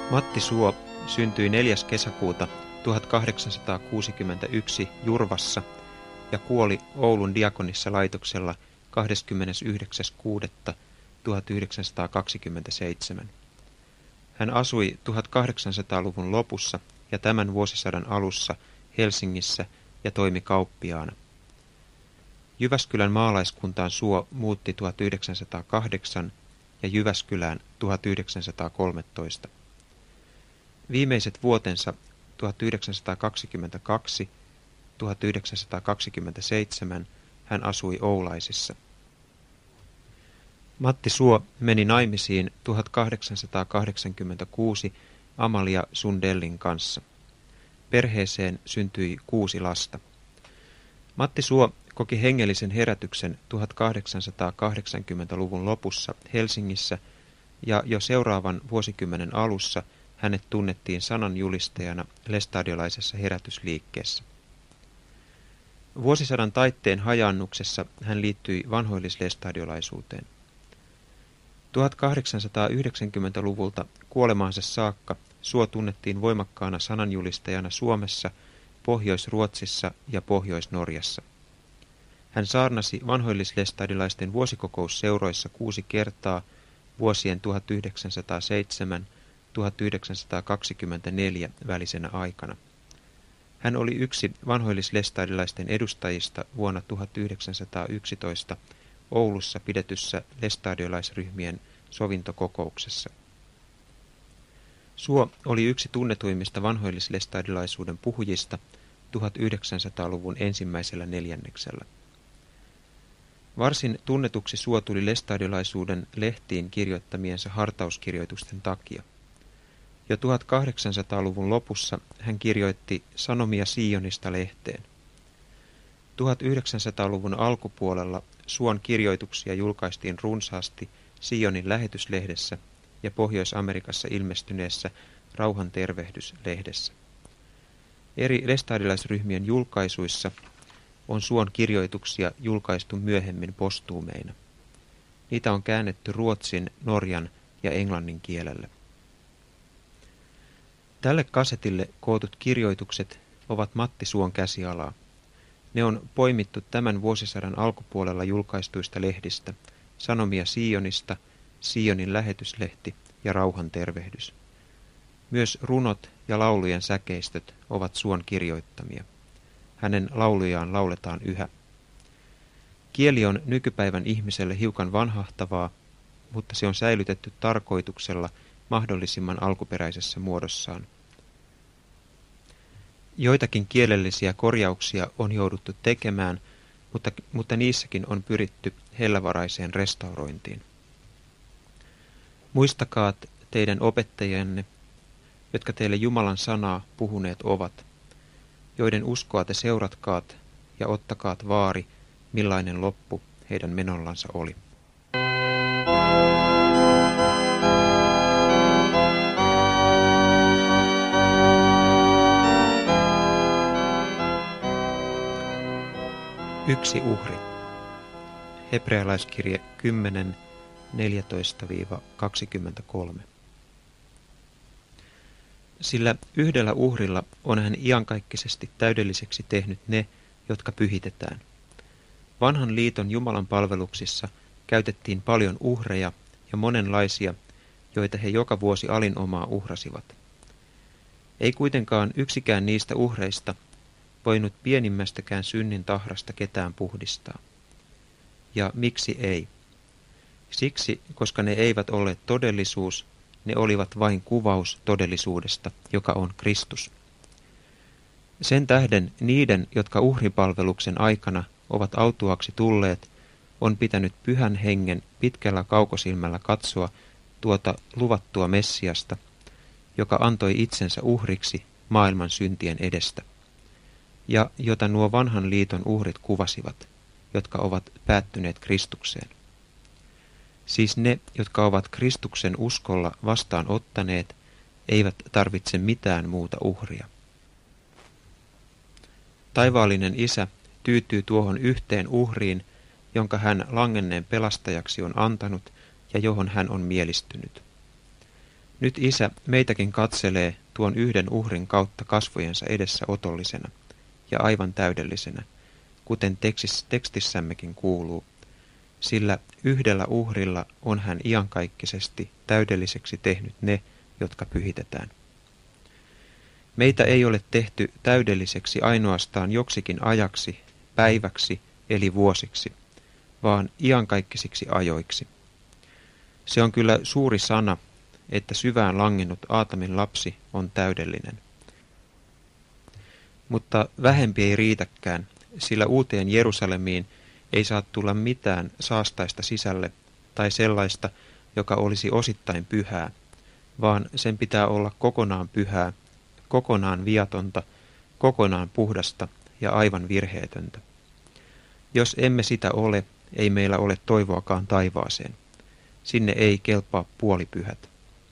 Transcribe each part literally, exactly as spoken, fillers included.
Matti Suo syntyi neljäs kesäkuuta tuhatkahdeksansataakuusikymmentäyksi Jurvassa ja kuoli Oulun Diakonissalaitoksella kahdeskymmenesyhdeksäs kuudetta tuhatyhdeksänsataakaksikymmentäseitsemän. Hän asui tuhatkahdeksansataaluvun lopussa ja tämän vuosisadan alussa Helsingissä ja toimi kauppiaana. Jyväskylän maalaiskuntaan Suo muutti tuhatyhdeksänsataakahdeksan ja Jyväskylään tuhatyhdeksänsataakolmetoista. Viimeiset vuotensa tuhatyhdeksänsataakaksikymmentäkaksi - tuhatyhdeksänsataakaksikymmentäseitsemän hän asui Oulaisissa. Matti Suo meni naimisiin tuhatkahdeksansataakahdeksankymmentäkuusi Amalia Sundellin kanssa. Perheeseen syntyi kuusi lasta. Matti Suo koki hengellisen herätyksen tuhatkahdeksansataakahdeksankymmentäluvun lopussa Helsingissä ja jo seuraavan vuosikymmenen alussa hänet tunnettiin sananjulistajana lestadiolaisessa herätysliikkeessä. Vuosisadan taitteen hajaannuksessa hän liittyi vanhoillislestadiolaisuuteen. tuhatkahdeksansataayhdeksänkymmentäluvulta kuolemaansa saakka Suo tunnettiin voimakkaana sananjulistajana Suomessa, Pohjois-Ruotsissa ja Pohjois-Norjassa. Hän saarnasi vanhoillislestadiolaisten vuosikokousseuroissa kuusi kertaa vuosien tuhatyhdeksänsataaseitsemän - tuhatyhdeksänsataakaksikymmentäneljä välisenä aikana. Hän oli yksi vanhoillislestadiolaisten edustajista vuonna tuhatyhdeksänsataayksitoista Oulussa pidetyssä lestadiolaisryhmien sovintokokouksessa. Suo oli yksi tunnetuimmista vanhoillislestadiolaisuuden puhujista tuhatyhdeksänsataaluvun ensimmäisellä neljänneksellä. Varsin tunnetuksi Suo tuli lestadiolaisuuden lehtiin kirjoittamiensa hartauskirjoitusten takia. Jo tuhatkahdeksansataaluvun lopussa hän kirjoitti Sanomia Sionista lehteen. tuhatyhdeksänsataaluvun alkupuolella Suon kirjoituksia julkaistiin runsaasti Sionin lähetyslehdessä ja Pohjois-Amerikassa ilmestyneessä Rauhan tervehdys-lehdessä. Eri lestadiolaisryhmien julkaisuissa on Suon kirjoituksia julkaistu myöhemmin postuumeina. Niitä on käännetty ruotsin, norjan ja englannin kielellä. Tälle kasetille kootut kirjoitukset ovat Matti Suon käsialaa. Ne on poimittu tämän vuosisadan alkupuolella julkaistuista lehdistä, Sanomia Sionista, Sionin lähetyslehti ja Rauhan tervehdys. Myös runot ja laulujen säkeistöt ovat Suon kirjoittamia. Hänen laulujaan lauletaan yhä. Kieli on nykypäivän ihmiselle hiukan vanhahtavaa, mutta se on säilytetty tarkoituksella mahdollisimman alkuperäisessä muodossaan. Joitakin kielellisiä korjauksia on jouduttu tekemään, mutta, mutta niissäkin on pyritty hellävaraiseen restaurointiin. Muistakaat teidän opettajanne, jotka teille Jumalan sanaa puhuneet ovat, joiden uskoa te seuratkaat ja ottakaat vaari, millainen loppu heidän menollansa oli. Yksi uhri. Hebrealaiskirje kymmenen, neljätoista kaksikymmentäkolme. Sillä yhdellä uhrilla on hän iankaikkisesti täydelliseksi tehnyt ne, jotka pyhitetään. Vanhan liiton Jumalan palveluksissa käytettiin paljon uhreja ja monenlaisia, joita he joka vuosi alinomaa uhrasivat. Ei kuitenkaan yksikään niistä uhreista voinut pienimmästäkään synnin tahrasta ketään puhdistaa. Ja miksi ei? Siksi, koska ne eivät olleet todellisuus, ne olivat vain kuvaus todellisuudesta, joka on Kristus. Sen tähden niiden, jotka uhripalveluksen aikana ovat autuaksi tulleet, on pitänyt Pyhän Hengen pitkällä kaukosilmällä katsoa tuota luvattua Messiasta, joka antoi itsensä uhriksi maailman syntien edestä, ja jota nuo vanhan liiton uhrit kuvasivat, jotka ovat päättyneet Kristukseen. Siis ne, jotka ovat Kristuksen uskolla vastaan ottaneet, eivät tarvitse mitään muuta uhria. Taivaallinen Isä tyytyy tuohon yhteen uhriin, jonka hän langenneen pelastajaksi on antanut ja johon hän on mielistynyt. Nyt Isä meitäkin katselee tuon yhden uhrin kautta kasvojensa edessä otollisena ja aivan täydellisenä, kuten tekstissämmekin kuuluu, sillä yhdellä uhrilla on hän iankaikkisesti täydelliseksi tehnyt ne, jotka pyhitetään. Meitä ei ole tehty täydelliseksi ainoastaan joksikin ajaksi, päiväksi eli vuosiksi, vaan iankaikkisiksi ajoiksi. Se on kyllä suuri sana, että syvään langennut Aatamin lapsi on täydellinen. Mutta vähempi ei riitäkään, sillä uuteen Jerusalemiin ei saa tulla mitään saastaista sisälle tai sellaista, joka olisi osittain pyhää, vaan sen pitää olla kokonaan pyhää, kokonaan viatonta, kokonaan puhdasta ja aivan virheetöntä. Jos emme sitä ole, ei meillä ole toivoakaan taivaaseen. Sinne ei kelpaa puolipyhät.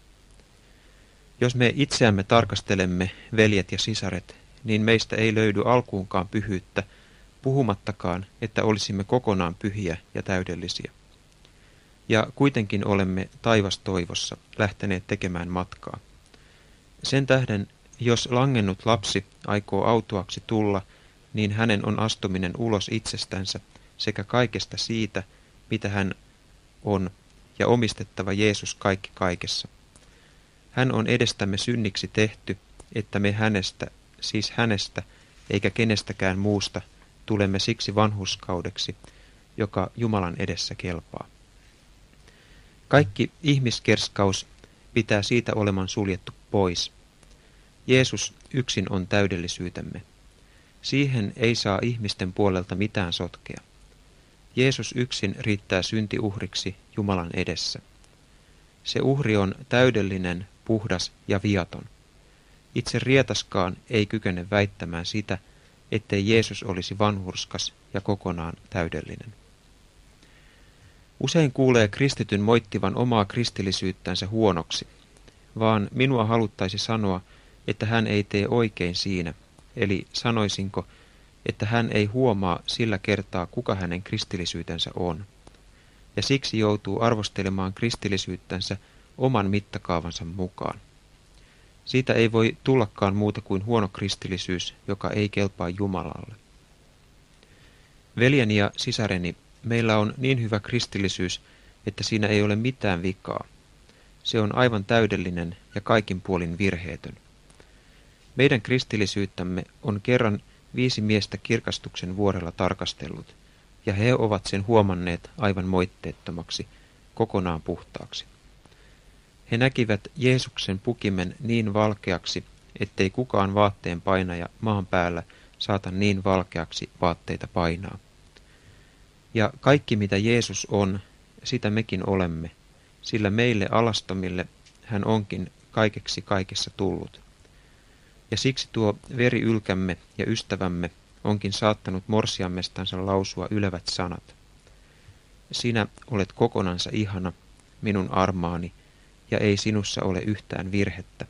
Jos me itseämme tarkastelemme, veljet ja sisaret, niin meistä ei löydy alkuunkaan pyhyyttä, puhumattakaan, että olisimme kokonaan pyhiä ja täydellisiä. Ja kuitenkin olemme taivastoivossa lähteneet tekemään matkaa. Sen tähden, jos langennut lapsi aikoo autuaksi tulla, niin hänen on astuminen ulos itsestänsä sekä kaikesta siitä, mitä hän on, ja omistettava Jeesus kaikki kaikessa. Hän on edestämme synniksi tehty, että me hänestä, siis hänestä, eikä kenestäkään muusta, tulemme siksi vanhurskaudeksi, joka Jumalan edessä kelpaa. Kaikki ihmiskerskaus pitää siitä oleman suljettu pois. Jeesus yksin on täydellisyytemme. Siihen ei saa ihmisten puolelta mitään sotkea. Jeesus yksin riittää syntiuhriksi Jumalan edessä. Se uhri on täydellinen, puhdas ja viaton. Itse rietaskaan ei kykene väittämään sitä, ettei Jeesus olisi vanhurskas ja kokonaan täydellinen. Usein kuulee kristityn moittivan omaa kristillisyyttänsä huonoksi, vaan minua haluttaisi sanoa, että hän ei tee oikein siinä, eli sanoisinko, että hän ei huomaa sillä kertaa, kuka hänen kristillisyytensä on, ja siksi joutuu arvostelemaan kristillisyyttänsä oman mittakaavansa mukaan. Siitä ei voi tullakaan muuta kuin huono kristillisyys, joka ei kelpaa Jumalalle. Veljeni ja sisareni, meillä on niin hyvä kristillisyys, että siinä ei ole mitään vikaa. Se on aivan täydellinen ja kaikin puolin virheetön. Meidän kristillisyyttämme on kerran viisi miestä kirkastuksen vuorella tarkastellut, ja he ovat sen huomanneet aivan moitteettomaksi, kokonaan puhtaaksi. He näkivät Jeesuksen pukimen niin valkeaksi, ettei kukaan vaatteen painaja maan päällä saata niin valkeaksi vaatteita painaa. Ja kaikki mitä Jeesus on, sitä mekin olemme, sillä meille alastomille hän onkin kaikeksi kaikessa tullut. Ja siksi tuo veriylkämme ja ystävämme onkin saattanut morsiammestansa lausua ylevät sanat. Sinä olet kokonansa ihana, minun armaani, ja ei sinussa ole yhtään virhettä.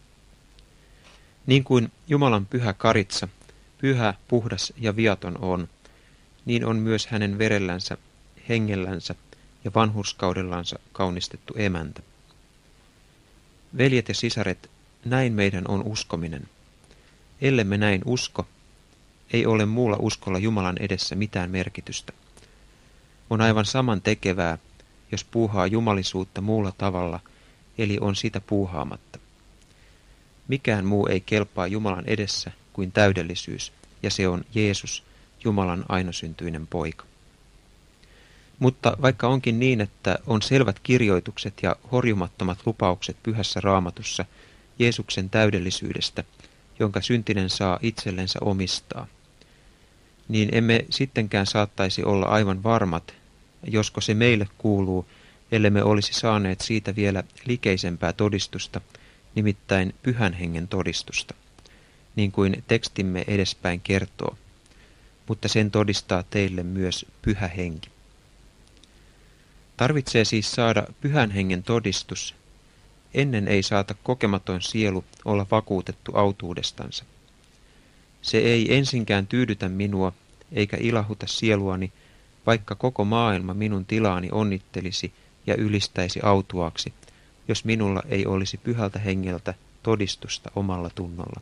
Niin kuin Jumalan pyhä karitsa, pyhä, puhdas ja viaton on, niin on myös hänen verellänsä, hengellänsä ja vanhurskaudellansa kaunistettu emäntä. Veljet ja sisaret, näin meidän on uskominen. Ellemme näin usko, ei ole muulla uskolla Jumalan edessä mitään merkitystä. On aivan saman tekevää, jos puuhaa jumalisuutta muulla tavalla, eli on sitä puuhaamatta. Mikään muu ei kelpaa Jumalan edessä kuin täydellisyys, ja se on Jeesus, Jumalan ainosyntyinen poika. Mutta vaikka onkin niin, että on selvät kirjoitukset ja horjumattomat lupaukset pyhässä Raamatussa Jeesuksen täydellisyydestä, jonka syntinen saa itsellensä omistaa, niin emme sittenkään saattaisi olla aivan varmat, josko se meille kuuluu, ellemme olisi saaneet siitä vielä likeisempää todistusta, nimittäin pyhän hengen todistusta, niin kuin tekstimme edespäin kertoo, mutta sen todistaa teille myös pyhä henki. Tarvitsee siis saada pyhän hengen todistus, ennen ei saata kokematon sielu olla vakuutettu autuudestansa. Se ei ensinkään tyydytä minua, eikä ilahuta sieluani, vaikka koko maailma minun tilaani onnittelisi ja ylistäisi autuaksi, jos minulla ei olisi pyhältä hengeltä todistusta omalla tunnolla.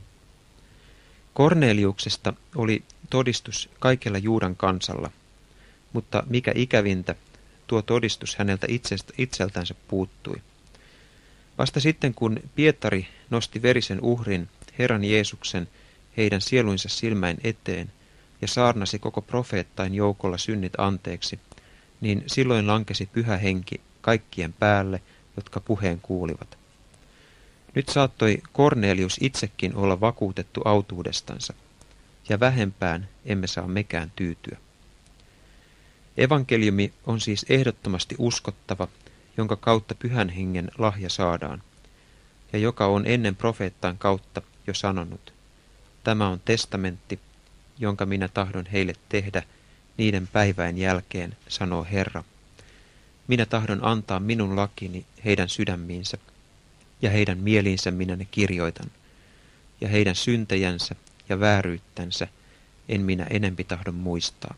Korneliuksesta oli todistus kaikella Juudan kansalla, mutta mikä ikävintä, tuo todistus häneltä itseltänsä puuttui. Vasta sitten, kun Pietari nosti verisen uhrin, Herran Jeesuksen, heidän sieluinsa silmäin eteen ja saarnasi koko profeettain joukolla synnit anteeksi, niin silloin lankesi pyhä henki kaikkien päälle, jotka puheen kuulivat. Nyt saattoi Kornelius itsekin olla vakuutettu autuudestansa, ja vähempään emme saa mekään tyytyä. Evankeliumi on siis ehdottomasti uskottava, jonka kautta pyhän hengen lahja saadaan, ja joka on ennen profeettain kautta jo sanonut, tämä on testamentti, jonka minä tahdon heille tehdä niiden päiväin jälkeen, sanoo Herra. Minä tahdon antaa minun lakini heidän sydämiinsä, ja heidän mieliinsä minä ne kirjoitan, ja heidän syntejänsä ja vääryyttänsä en minä enempi tahdon muistaa.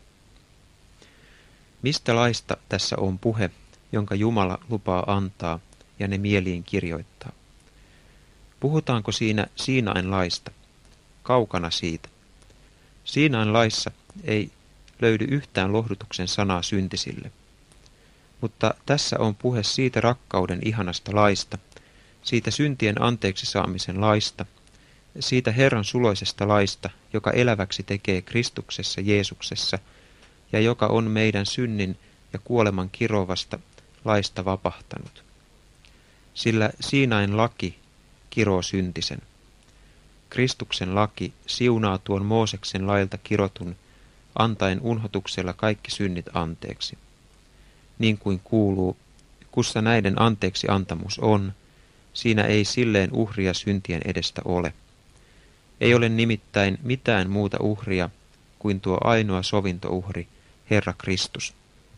Mistä laista tässä on puhe, jonka Jumala lupaa antaa ja ne mieliin kirjoittaa? Puhutaanko siinä Siinain laista? Kaukana siitä. Siinain laissa ei löydy yhtään lohdutuksen sanaa syntisille. Mutta tässä on puhe siitä rakkauden ihanasta laista, siitä syntien anteeksi saamisen laista, siitä Herran suloisesta laista, joka eläväksi tekee Kristuksessa Jeesuksessa ja joka on meidän synnin ja kuoleman kirovasta laista vapahtanut. Sillä Siinain laki kiroo syntisen. Kristuksen laki siunaa tuon Mooseksen lailta kirotun, antaen unhotuksella kaikki synnit anteeksi. Niin kuin kuuluu, kussa näiden anteeksi antamus on, siinä ei silleen uhria syntien edestä ole. Ei ole nimittäin mitään muuta uhria kuin tuo ainoa sovintouhri, Herra Kristus.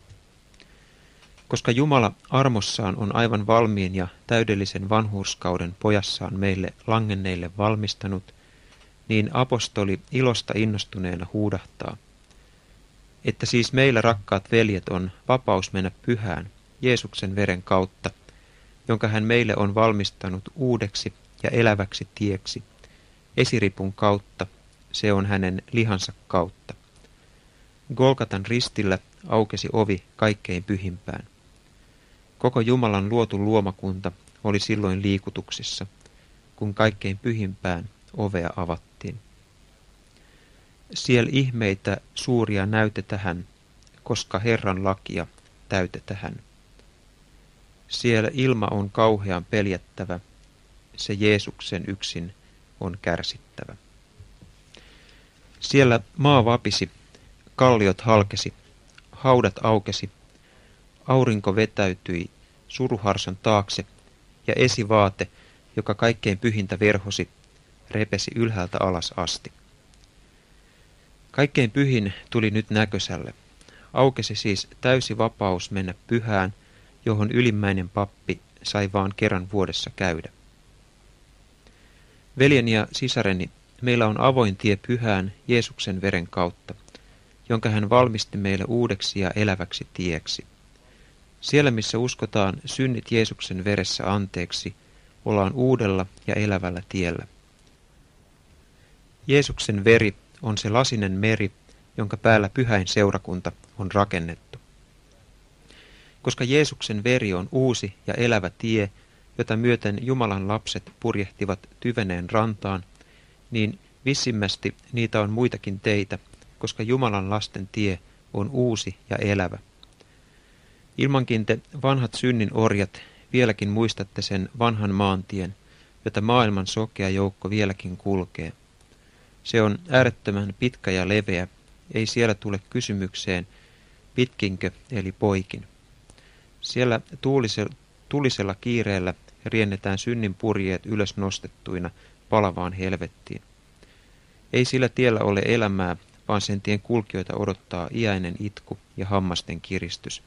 Koska Jumala armossaan on aivan valmiin ja täydellisen vanhurskauden pojassaan meille langenneille valmistanut, niin apostoli ilosta innostuneena huudahtaa, että siis meillä rakkaat veljet on vapaus mennä pyhään Jeesuksen veren kautta, jonka hän meille on valmistanut uudeksi ja eläväksi tieksi, esiripun kautta, se on hänen lihansa kautta. Golgatan ristillä aukesi ovi kaikkein pyhimpään. Koko Jumalan luotu luomakunta oli silloin liikutuksissa, kun kaikkein pyhimpään ovea avattiin. Siel ihmeitä suuria näytetähän, koska Herran lakia täytetähän. Siellä ilma on kauhean peljättävä, se Jeesuksen yksin on kärsittävä. Siellä maa vapisi, kalliot halkesi, haudat aukesi, aurinko vetäytyi suruharson taakse ja esivaate, joka kaikkein pyhintä verhosi, repesi ylhäältä alas asti. Kaikkein pyhin tuli nyt näkösälle. Aukesi siis täysi vapaus mennä pyhään, johon ylimmäinen pappi sai vaan kerran vuodessa käydä. Veljeni ja sisareni, meillä on avoin tie pyhään Jeesuksen veren kautta, jonka hän valmisti meille uudeksi ja eläväksi tieksi. Siellä, missä uskotaan synnit Jeesuksen veressä anteeksi, ollaan uudella ja elävällä tiellä. Jeesuksen veri on se lasinen meri, jonka päällä pyhäin seurakunta on rakennettu. Koska Jeesuksen veri on uusi ja elävä tie, jota myöten Jumalan lapset purjehtivat tyveneen rantaan, niin vissimmästi niitä on muitakin teitä, koska Jumalan lasten tie on uusi ja elävä. Ilmankin te vanhat synnin orjat vieläkin muistatte sen vanhan maantien, jota maailman sokea joukko vieläkin kulkee. Se on äärettömän pitkä ja leveä, ei siellä tule kysymykseen, pitkinkö eli poikin. Siellä tuulisella, tulisella kiireellä riennetään synnin purjeet ylös nostettuina palavaan helvettiin. Ei sillä tiellä ole elämää, vaan sen tien kulkijoita odottaa iäinen itku ja hammasten kiristys.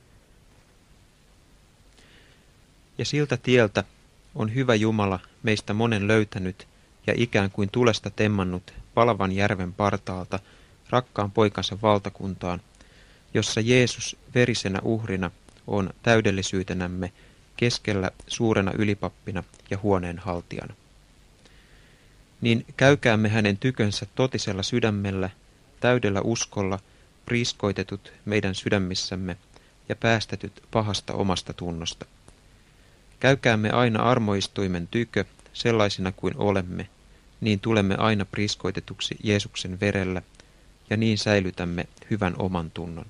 Ja siltä tieltä on hyvä Jumala meistä monen löytänyt ja ikään kuin tulesta temmannut palavan järven partaalta rakkaan poikansa valtakuntaan, jossa Jeesus verisenä uhrina on täydellisyytenämme keskellä suurena ylipappina ja huoneenhaltijana. Niin käykäämme hänen tykönsä totisella sydämellä, täydellä uskolla, priiskoitetut meidän sydämissämme ja päästetyt pahasta omasta tunnosta. Käykäämme aina armoistuimen tykö, sellaisina kuin olemme, niin tulemme aina priiskoitetuksi Jeesuksen verellä, ja niin säilytämme hyvän oman tunnon.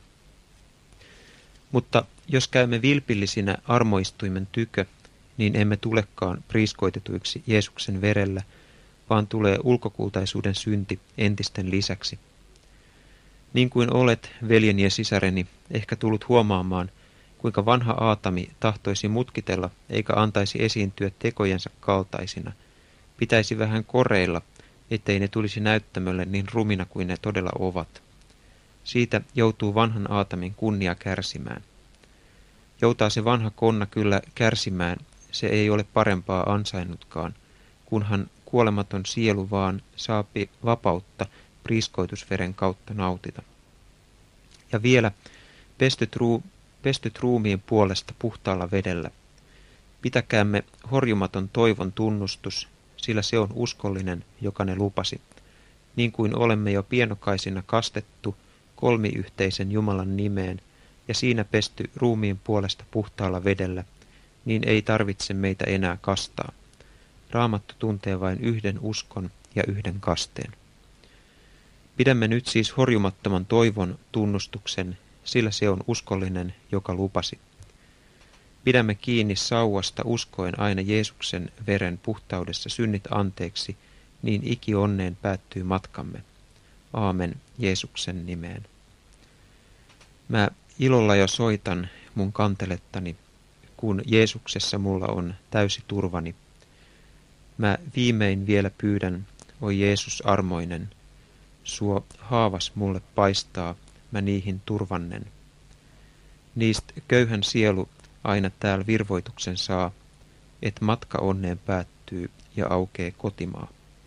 Mutta jos käymme vilpillisinä armoistuimen tykö, niin emme tulekaan priiskoitetuiksi Jeesuksen verellä, vaan tulee ulkokultaisuuden synti entisten lisäksi. Niin kuin olet, veljeni ja sisareni, ehkä tullut huomaamaan, kuinka vanha Aatami tahtoisi mutkitella eikä antaisi esiintyä tekojensa kaltaisina, pitäisi vähän koreilla, ettei ne tulisi näyttämölle niin rumina kuin ne todella ovat. Siitä joutuu vanhan Aatamin kunnia kärsimään. Joutaa se vanha konna kyllä kärsimään, se ei ole parempaa ansainnutkaan, kunhan kuolematon sielu vaan saapi vapautta priiskoitusveren kautta nautita. Ja vielä pestyt, ruu, pestyt ruumiin puolesta puhtaalla vedellä. Pitäkäämme horjumaton toivon tunnustus, sillä se on uskollinen, joka ne lupasi. Niin kuin olemme jo pienokaisina kastettu kolmiyhteisen Jumalan nimeen ja siinä pesty ruumiin puolesta puhtaalla vedellä, niin ei tarvitse meitä enää kastaa. Raamattu tuntee vain yhden uskon ja yhden kasteen. Pidämme nyt siis horjumattoman toivon tunnustuksen, sillä se on uskollinen, joka lupasi. Pidämme kiinni sauvasta uskoen aina Jeesuksen veren puhtaudessa synnit anteeksi, niin iki onneen päättyy matkamme. Aamen Jeesuksen nimeen. Mä ilolla jo soitan mun kantelettani, kun Jeesuksessa mulla on täysi turvani. Mä viimein vielä pyydän, oi Jeesus armoinen, suo haavas mulle paistaa, mä niihin turvannen. Niistä köyhän sielu aina täällä virvoituksen saa, et matka onneen päättyy ja aukee kotimaa.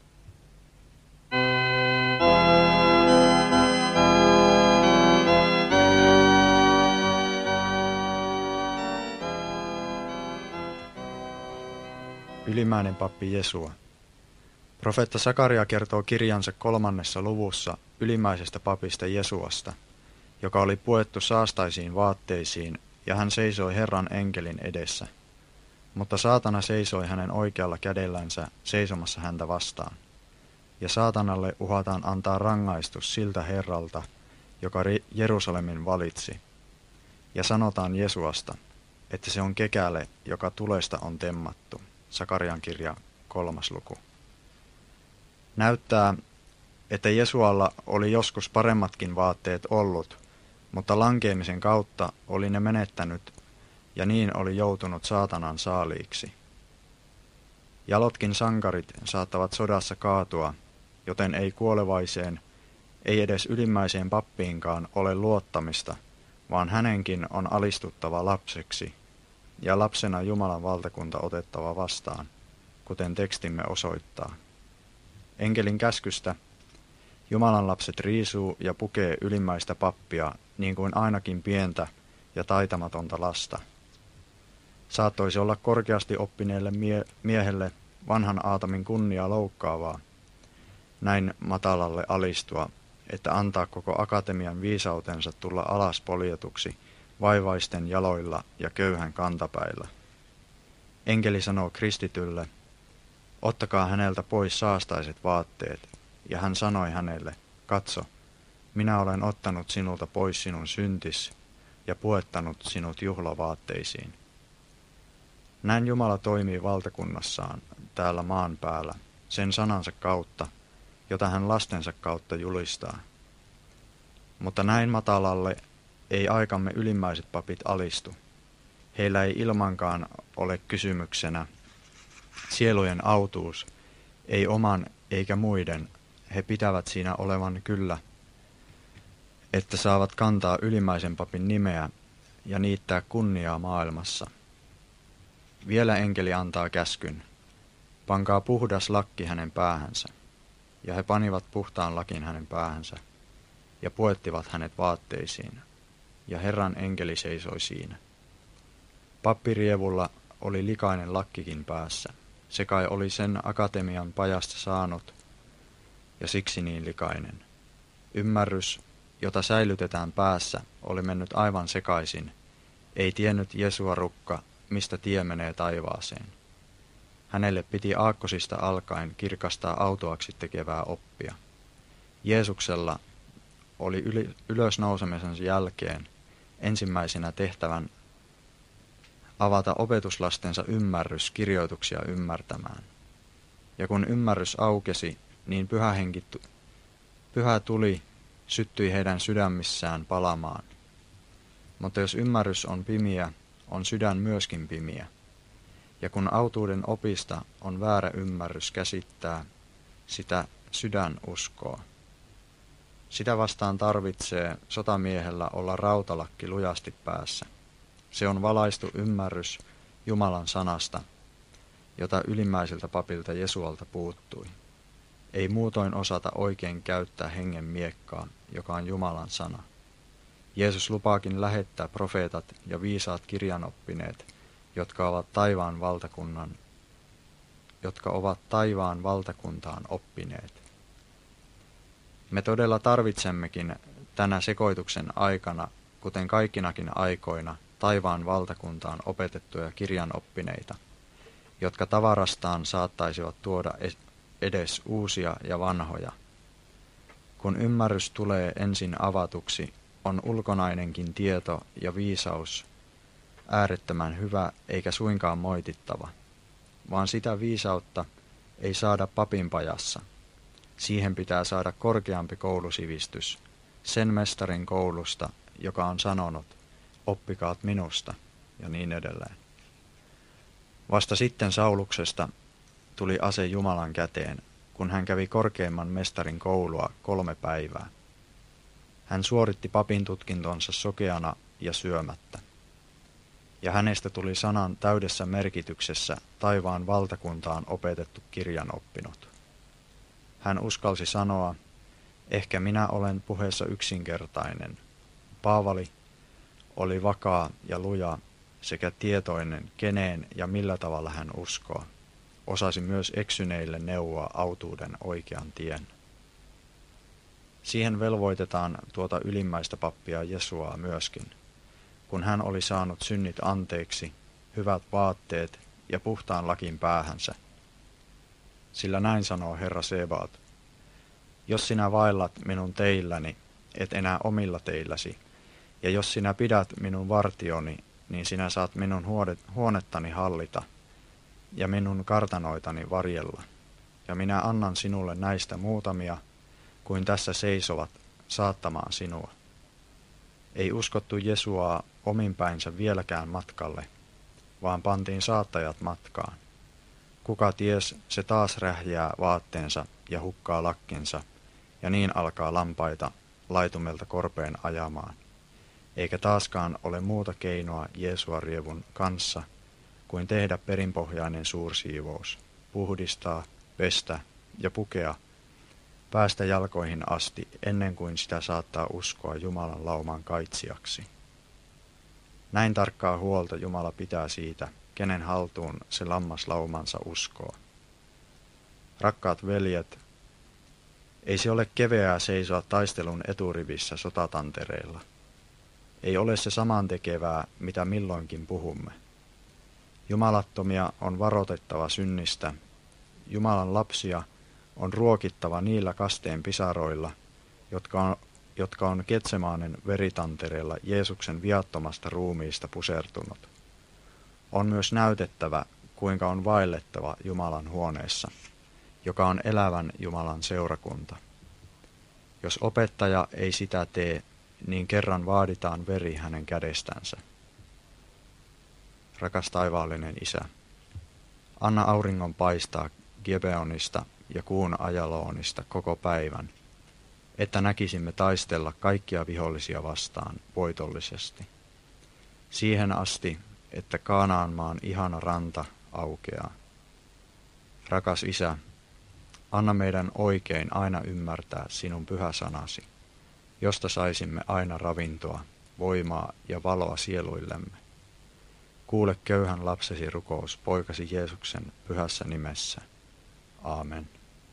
Ylimäinen pappi Jesua. Profeetta Sakaria kertoo kirjansa kolmannessa luvussa ylimäisestä papista Jesuasta, joka oli puettu saastaisiin vaatteisiin, ja hän seisoi Herran enkelin edessä. Mutta saatana seisoi hänen oikealla kädellänsä seisomassa häntä vastaan. Ja saatanalle uhataan antaa rangaistus siltä Herralta, joka Jerusalemin valitsi. Ja sanotaan Jesuasta, että se on kekäle, joka tulesta on temmattu. Sakarian kirja kolmas luku. Näyttää, että Jesualla oli joskus paremmatkin vaatteet ollut, mutta lankeemisen kautta oli ne menettänyt ja niin oli joutunut saatanan saaliiksi. Jalotkin sankarit saattavat sodassa kaatua, joten ei kuolevaiseen, ei edes ylimmäiseen pappiinkaan ole luottamista, vaan hänenkin on alistuttava lapseksi ja lapsena Jumalan valtakunta otettava vastaan, kuten tekstimme osoittaa. Enkelin käskystä Jumalan lapset riisuu ja pukee ylimmäistä pappia, niin kuin ainakin pientä ja taitamatonta lasta. Saattoisi olla korkeasti oppineelle mie- miehelle vanhan Aatamin kunnia loukkaavaa, näin matalalle alistua, että antaa koko akatemian viisautensa tulla alas poljetuksi vaivaisten jaloilla ja köyhän kantapäillä. Enkeli sanoo kristitylle, ottakaa häneltä pois saastaiset vaatteet, ja hän sanoi hänelle, katso, minä olen ottanut sinulta pois sinun syntis ja puettanut sinut juhlavaatteisiin. Näin Jumala toimii valtakunnassaan täällä maan päällä, sen sanansa kautta, jota hän lastensa kautta julistaa. Mutta näin matalalle ei aikamme ylimmäiset papit alistu. Heillä ei ilmankaan ole kysymyksenä sielujen autuus, ei oman eikä muiden. He pitävät siinä olevan kyllä, että saavat kantaa ylimmäisen papin nimeä ja niittää kunniaa maailmassa. Vielä enkeli antaa käskyn, pankaa puhdas lakki hänen päähänsä. Ja he panivat puhtaan lakin hänen päähänsä ja puettivat hänet vaatteisiin, ja Herran enkeli seisoi siinä. Pappi rievulla oli likainen lakkikin päässä. Se kai oli sen akatemian pajasta saanut, ja siksi niin likainen. Ymmärrys, jota säilytetään päässä, oli mennyt aivan sekaisin. Ei tiennyt Jesua rukka, mistä tie menee taivaaseen. Hänelle piti aakkosista alkaen kirkastaa autuaksi tekevää oppia. Jeesuksella oli yli, ylösnousemisensa jälkeen ensimmäisenä tehtävän avata opetuslastensa ymmärrys kirjoituksia ymmärtämään. Ja kun ymmärrys aukesi, niin pyhä henki, pyhä tuli syttyi heidän sydämissään palamaan. Mutta jos ymmärrys on pimiä, on sydän myöskin pimiä. Ja kun autuuden opista on väärä ymmärrys käsittää, sitä sydän uskoo. Sitä vastaan tarvitsee sotamiehellä olla rautalakki lujasti päässä. Se on valaistu ymmärrys Jumalan sanasta, jota ylimmäiseltä papilta Jesualta puuttui. Ei muutoin osata oikein käyttää hengen miekkaa, joka on Jumalan sana. Jeesus lupaakin lähettää profeetat ja viisaat kirjanoppineet, jotka ovat taivaan valtakunnan, jotka ovat taivaan valtakuntaan oppineet. Me todella tarvitsemmekin tänä sekoituksen aikana, kuten kaikkinakin aikoina, taivaan valtakuntaan opetettuja kirjanoppineita, jotka tavarastaan saattaisivat tuoda edes uusia ja vanhoja. Kun ymmärrys tulee ensin avatuksi, on ulkonainenkin tieto ja viisaus äärettömän hyvä eikä suinkaan moitittava, vaan sitä viisautta ei saada papinpajassa. Siihen pitää saada korkeampi koulusivistys, sen mestarin koulusta, joka on sanonut, oppikaat minusta, ja niin edelleen. Vasta sitten Sauluksesta tuli ase Jumalan käteen, kun hän kävi korkeimman mestarin koulua kolme päivää. Hän suoritti papin tutkintonsa sokeana ja syömättä. Ja hänestä tuli sanan täydessä merkityksessä taivaan valtakuntaan opetettu kirjanoppinut. Hän uskalsi sanoa, ehkä minä olen puheessa yksinkertainen. Paavali oli vakaa ja luja sekä tietoinen, keneen ja millä tavalla hän uskoo. Osasi myös eksyneille neuvoa autuuden oikean tien. Siihen velvoitetaan tuota ylimmäistä pappia Jesuaa myöskin, kun hän oli saanut synnit anteeksi, hyvät vaatteet ja puhtaan lakin päähänsä. Sillä näin sanoo Herra Sebaot, jos sinä vaellat minun teilläni, et enää omilla teilläsi, ja jos sinä pidät minun vartioni, niin sinä saat minun huonettani hallita, ja minun kartanoitani varjella, ja minä annan sinulle näistä muutamia, kuin tässä seisovat, saattamaan sinua. Ei uskottu Jesuaa ominpäinsä vieläkään matkalle, vaan pantiin saattajat matkaan. Kuka ties, se taas rähjää vaatteensa ja hukkaa lakkinsa, ja niin alkaa lampaita laitumelta korpeen ajamaan. Eikä taaskaan ole muuta keinoa Jeesua rievun kanssa, kuin tehdä perinpohjainen suursiivous, puhdistaa, pestä ja pukea, päästä jalkoihin asti ennen kuin sitä saattaa uskoa Jumalan lauman kaitsijaksi. Näin tarkkaa huolta Jumala pitää siitä, kenen haltuun se lammaslaumansa uskoo. Rakkaat veljet, ei se ole keveää seisoa taistelun eturivissä sotatantereilla. Ei ole se samantekevää, mitä milloinkin puhumme. Jumalattomia on varoitettava synnistä. Jumalan lapsia on ruokittava niillä kasteen pisaroilla, jotka on, jotka on Getsemaanen veritantereella Jeesuksen viattomasta ruumiista pusertunut. On myös näytettävä, kuinka on vaellettava Jumalan huoneessa, joka on elävän Jumalan seurakunta. Jos opettaja ei sitä tee, niin kerran vaaditaan veri hänen kädestänsä. Rakas taivaallinen Isä, anna auringon paistaa Gibeonista ja kuun Ajaloonista koko päivän, että näkisimme taistella kaikkia vihollisia vastaan voitollisesti. Siihen asti, että Kaanaanmaan ihana ranta aukeaa. Rakas Isä, anna meidän oikein aina ymmärtää sinun pyhä sanasi, josta saisimme aina ravintoa, voimaa ja valoa sieluillemme. Kuule köyhän lapsesi rukous poikasi Jeesuksen pyhässä nimessä. Aamen.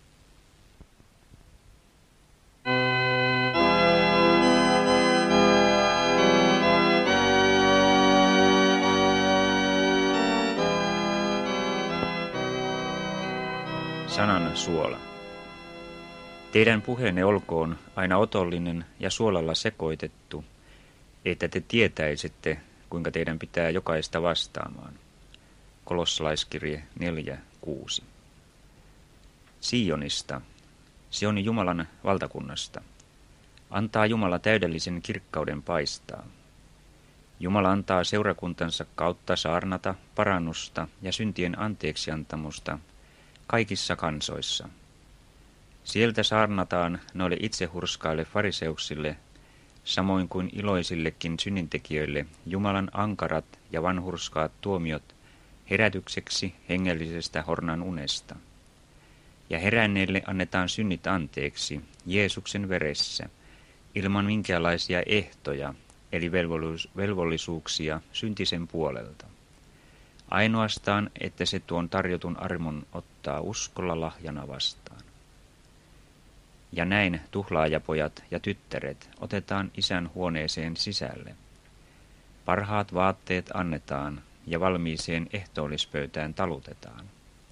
Sanan suola. Teidän puheenne olkoon aina otollinen ja suolalla sekoitettu, että te tietäisitte, kuinka teidän pitää jokaista vastaamaan. Kolossalaiskirje neljä kuusi. Sionista, se on Jumalan valtakunnasta. Antaa Jumala täydellisen kirkkauden paistaa. Jumala antaa seurakuntansa kautta saarnata parannusta ja syntien anteeksiantamusta kaikissa kansoissa. Sieltä saarnataan noille itsehurskaille fariseuksille, samoin kuin iloisillekin synnintekijöille, Jumalan ankarat ja vanhurskaat tuomiot herätykseksi hengellisestä hornan unesta. Ja heränneille annetaan synnit anteeksi Jeesuksen veressä, ilman minkäänlaisia ehtoja, eli velvollisuuksia syntisen puolelta. Ainoastaan, että se tuon tarjotun armon ottaa uskolla lahjana vastaan. Ja näin tuhlaajapojat ja tyttäret otetaan isän huoneeseen sisälle. Parhaat vaatteet annetaan ja valmiiseen ehtoollispöytään talutetaan.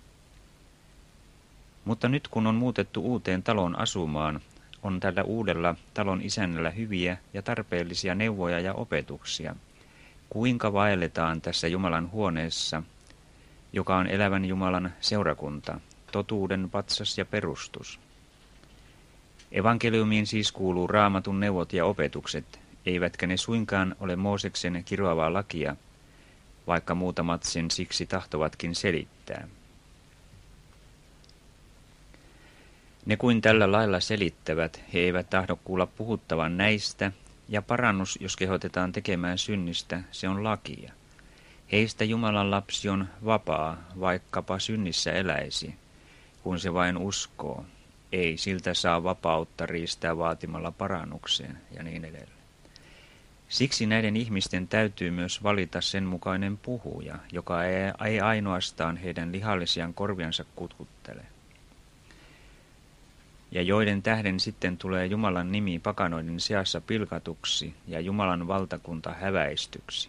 Mutta nyt kun on muutettu uuteen taloon asumaan, on tällä uudella talon isännällä hyviä ja tarpeellisia neuvoja ja opetuksia, kuinka vaelletaan tässä Jumalan huoneessa, joka on elävän Jumalan seurakunta, totuuden patsas ja perustus. Evankeliumiin siis kuuluu Raamatun neuvot ja opetukset, eivätkä ne suinkaan ole Mooseksen kiroavaa lakia, vaikka muutamat sen siksi tahtovatkin selittää. Ne kuin tällä lailla selittävät, he eivät tahdo kuulla puhuttavan näistä, ja parannus, jos kehotetaan tekemään synnistä, se on lakia. Heistä Jumalan lapsi on vapaa, vaikkapa synnissä eläisi, kun se vain uskoo. Ei siltä saa vapautta riistää vaatimalla parannukseen ja niin edelleen. Siksi näiden ihmisten täytyy myös valita sen mukainen puhuja, joka ei ainoastaan heidän lihallisiaan korviansa kutkuttele. Ja joiden tähden sitten tulee Jumalan nimi pakanoiden seassa pilkatuksi ja Jumalan valtakunta häväistyksi.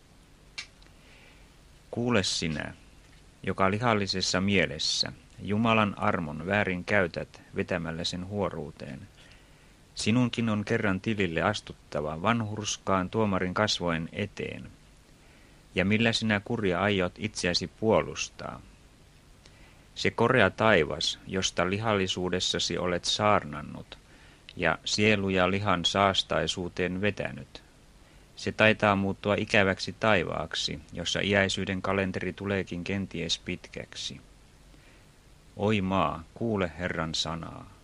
Kuule sinä, joka lihallisessa mielessä Jumalan armon väärin käytät vetämällä sen huoruuteen. Sinunkin on kerran tilille astuttava vanhurskaan tuomarin kasvojen eteen. Ja millä sinä kurja aiot itseäsi puolustaa? Se korea taivas, josta lihallisuudessasi olet saarnannut, ja sielu ja lihan saastaisuuteen vetänyt. Se taitaa muuttua ikäväksi taivaaksi, jossa iäisyyden kalenteri tuleekin kenties pitkäksi. Oi maa, kuule Herran sanaa.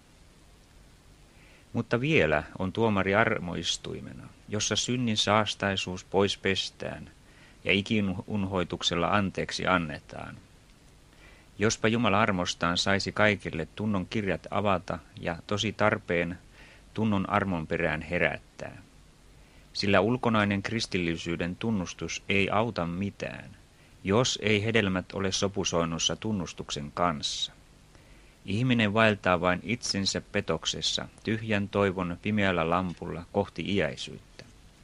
Mutta vielä on tuomari armoistuimena, jossa synnin saastaisuus pois pestään ja ikinunhoituksella anteeksi annetaan. Jospa Jumala armostaan saisi kaikille tunnon kirjat avata ja tosi tarpeen tunnon armon perään herättää. Sillä ulkonainen kristillisyyden tunnustus ei auta mitään, jos ei hedelmät ole sopusoinnussa tunnustuksen kanssa. Ihminen vaeltaa vain itsensä petoksessa, tyhjän toivon pimeällä lampulla kohti iäisyyttä.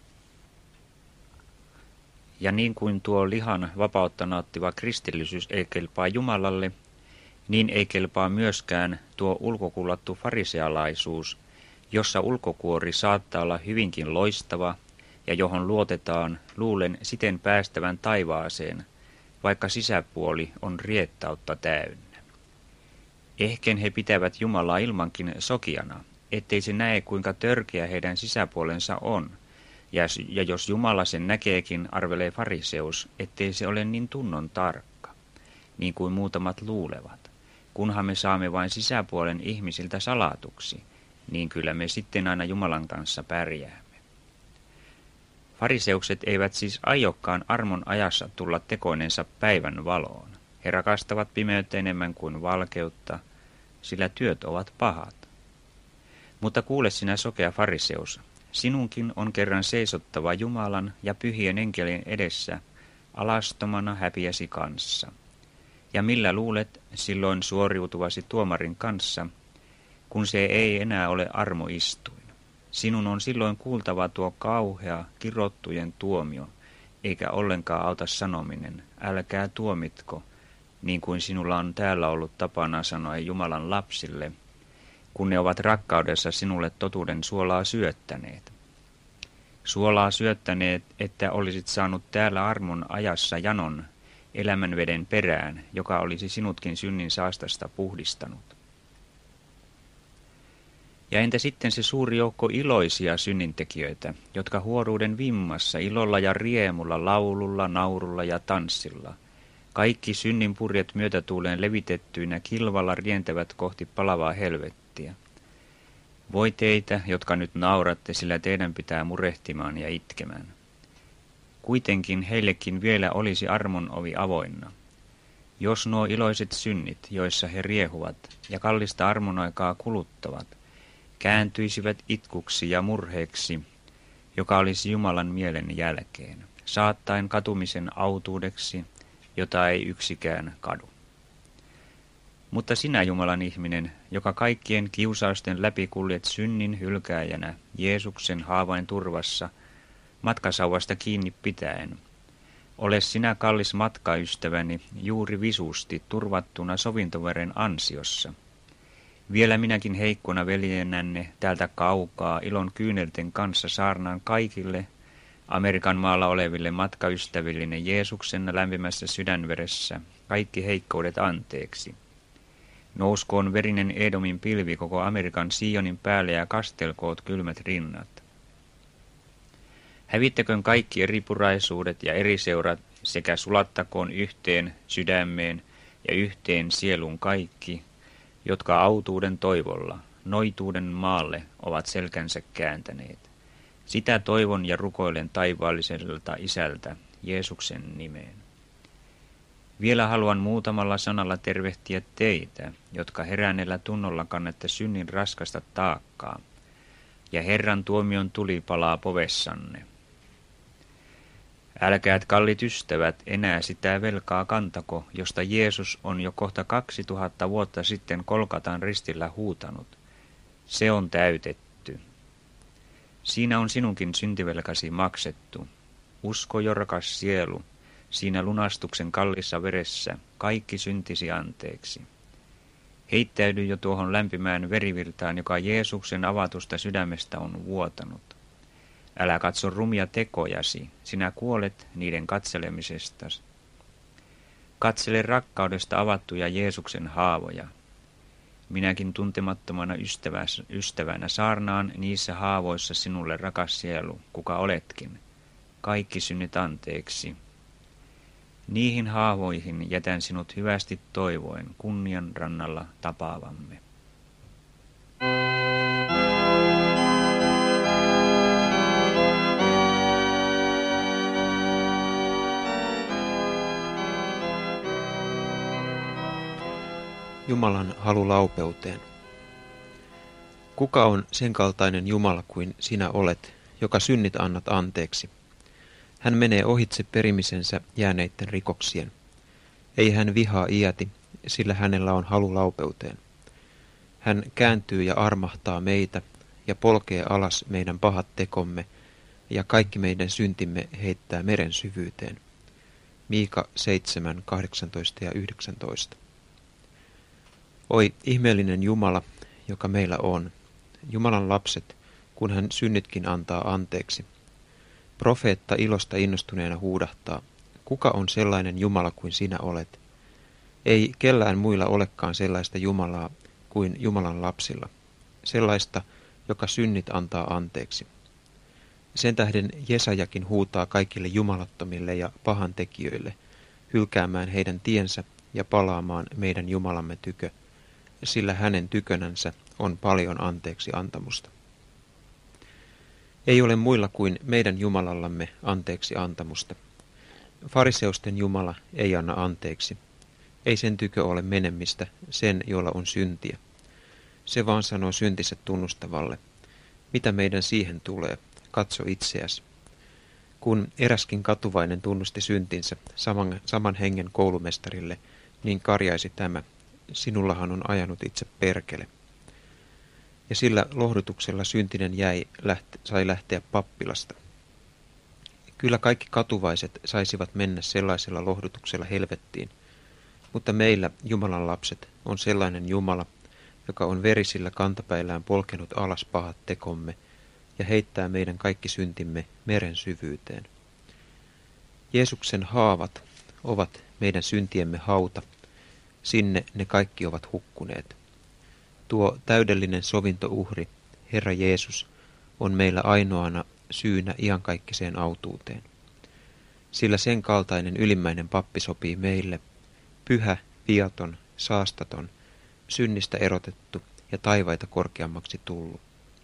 Ja niin kuin tuo lihan vapautta nauttiva kristillisyys ei kelpaa Jumalalle, niin ei kelpaa myöskään tuo ulkokullattu farisealaisuus, jossa ulkokuori saattaa olla hyvinkin loistava ja johon luotetaan luulen siten päästävän taivaaseen, vaikka sisäpuoli on riettautta täynnä. Ehken he pitävät Jumalaa ilmankin sokiana, ettei se näe kuinka törkeä heidän sisäpuolensa on, ja, ja jos Jumala sen näkeekin, arvelee fariseus, ettei se ole niin tunnon tarkka, niin kuin muutamat luulevat. Kunhan me saamme vain sisäpuolen ihmisiltä salatuksi, niin kyllä me sitten aina Jumalan kanssa pärjäämme. Fariseukset eivät siis aiokkaan armon ajassa tulla tekoinensa päivän valoon. He rakastavat pimeyttä enemmän kuin valkeutta, sillä työt ovat pahat. Mutta kuule sinä sokea fariseus, sinunkin on kerran seisottava Jumalan ja pyhien enkelien edessä, alastomana häpiäsi kanssa. Ja millä luulet silloin suoriutuvasi tuomarin kanssa, kun se ei enää ole armoistuin? Sinun on silloin kuultava tuo kauhea, kirottujen tuomio, eikä ollenkaan auta sanominen, älkää tuomitko, niin kuin sinulla on täällä ollut tapana sanoa Jumalan lapsille, kun ne ovat rakkaudessa sinulle totuuden suolaa syöttäneet. Suolaa syöttäneet, että olisit saanut täällä armon ajassa janon elämänveden perään, joka olisi sinutkin synnin saastasta puhdistanut. Ja entä sitten se suuri joukko iloisia synnintekijöitä, jotka huoruuden vimmassa, ilolla ja riemulla, laululla, naurulla ja tanssilla, kaikki synnin purjet myötätuuleen levitettyinä kilvalla rientävät kohti palavaa helvettiä. Voi teitä, jotka nyt nauratte, sillä teidän pitää murehtimaan ja itkemään. Kuitenkin heillekin vielä olisi armon ovi avoinna. Jos nuo iloiset synnit, joissa he riehuvat ja kallista armonaikaa kuluttavat, kääntyisivät itkuksi ja murheeksi, joka olisi Jumalan mielen jälkeen, saattaen katumisen autuudeksi, jota ei yksikään kadu. Mutta sinä, Jumalan ihminen, joka kaikkien kiusausten läpi kuljet synnin hylkääjänä Jeesuksen haavain turvassa, matkasauvasta kiinni pitäen, ole sinä kallis matkaystäväni juuri visusti turvattuna sovintoveren ansiossa. Vielä minäkin heikkona veljenänne täältä kaukaa ilon kyynelten kanssa saarnaan kaikille Amerikan maalla oleville matkaystävillinen Jeesuksen lämpimässä sydänveressä kaikki heikkoudet anteeksi. Nouskoon verinen Edomin pilvi koko Amerikan Sionin päälle ja kastelkoot kylmät rinnat. Hävittäköön kaikki eripuraisuudet ja eri seurat sekä sulattakoon yhteen sydämeen ja yhteen sielun kaikki, jotka autuuden toivolla, noituuden maalle ovat selkänsä kääntäneet. Sitä toivon ja rukoilen taivaalliselta Isältä Jeesuksen nimeen. Vielä haluan muutamalla sanalla tervehtiä teitä, jotka heränneellä tunnolla kannette synnin raskasta taakkaa, ja Herran tuomion tuli palaa povessanne. Älkäät, kallit ystävät, enää sitä velkaa kantako, josta Jeesus on jo kohta kaksi tuhatta vuotta sitten Kolkatan ristillä huutanut. Se on täytetty. Siinä on sinunkin syntivelkasi maksettu. Usko jo, rakas sielu, siinä lunastuksen kallissa veressä kaikki syntisi anteeksi. Heittäydy jo tuohon lämpimään verivirtaan, joka Jeesuksen avatusta sydämestä on vuotanut. Älä katso rumia tekojasi, sinä kuolet niiden katselemisesta. Katsele rakkaudesta avattuja Jeesuksen haavoja. Minäkin tuntemattomana ystävänä saarnaan niissä haavoissa sinulle, rakas sielu, kuka oletkin. Kaikki synnit anteeksi. Niihin haavoihin jätän sinut hyvästi toivoen kunnian rannalla tapaavamme. Jumalan halu laupeuteen. Kuka on sen kaltainen Jumala kuin sinä olet, joka synnit annat anteeksi? Hän menee ohitse perimisensä jääneiden rikoksien. Ei hän vihaa iäti, sillä hänellä on halu laupeuteen. Hän kääntyy ja armahtaa meitä ja polkee alas meidän pahat tekomme ja kaikki meidän syntimme heittää meren syvyyteen. Miika seitsemän, kahdeksantoista ja yhdeksäntoista. Oi, ihmeellinen Jumala, joka meillä on. Jumalan lapset, kun hän synnitkin antaa anteeksi. Profeetta ilosta innostuneena huudahtaa, kuka on sellainen Jumala kuin sinä olet? Ei kellään muilla olekaan sellaista Jumalaa kuin Jumalan lapsilla, sellaista, joka synnit antaa anteeksi. Sen tähden Jesajakin huutaa kaikille jumalattomille ja pahantekijöille, hylkäämään heidän tiensä ja palaamaan meidän Jumalamme tykö, sillä hänen tykönänsä on paljon anteeksi antamusta. Ei ole muilla kuin meidän Jumalallamme anteeksi antamusta. Fariseusten Jumala ei anna anteeksi. Ei sen tykö ole menemistä, sen, jolla on syntiä. Se vaan sanoo syntiset tunnustavalle. Mitä meidän siihen tulee? Katso itseäsi. Kun eräskin katuvainen tunnusti syntinsä saman, saman hengen koulumestarille, niin karjaisi tämä, sinullahan on ajanut itse perkele. Ja sillä lohdutuksella syntinen jäi, lähte, sai lähteä pappilasta. Kyllä kaikki katuvaiset saisivat mennä sellaisella lohdutuksella helvettiin, mutta meillä, Jumalan lapset, on sellainen Jumala, joka on verisillä kantapäillään polkenut alas pahat tekomme ja heittää meidän kaikki syntimme meren syvyyteen. Jeesuksen haavat ovat meidän syntiemme hauta, sinne ne kaikki ovat hukkuneet. Tuo täydellinen sovintouhri, Herra Jeesus, on meillä ainoana syynä iankaikkiseen autuuteen. Sillä sen kaltainen ylimmäinen pappi sopii meille, pyhä, viaton, saastaton, synnistä erotettu ja taivaita korkeammaksi tullut.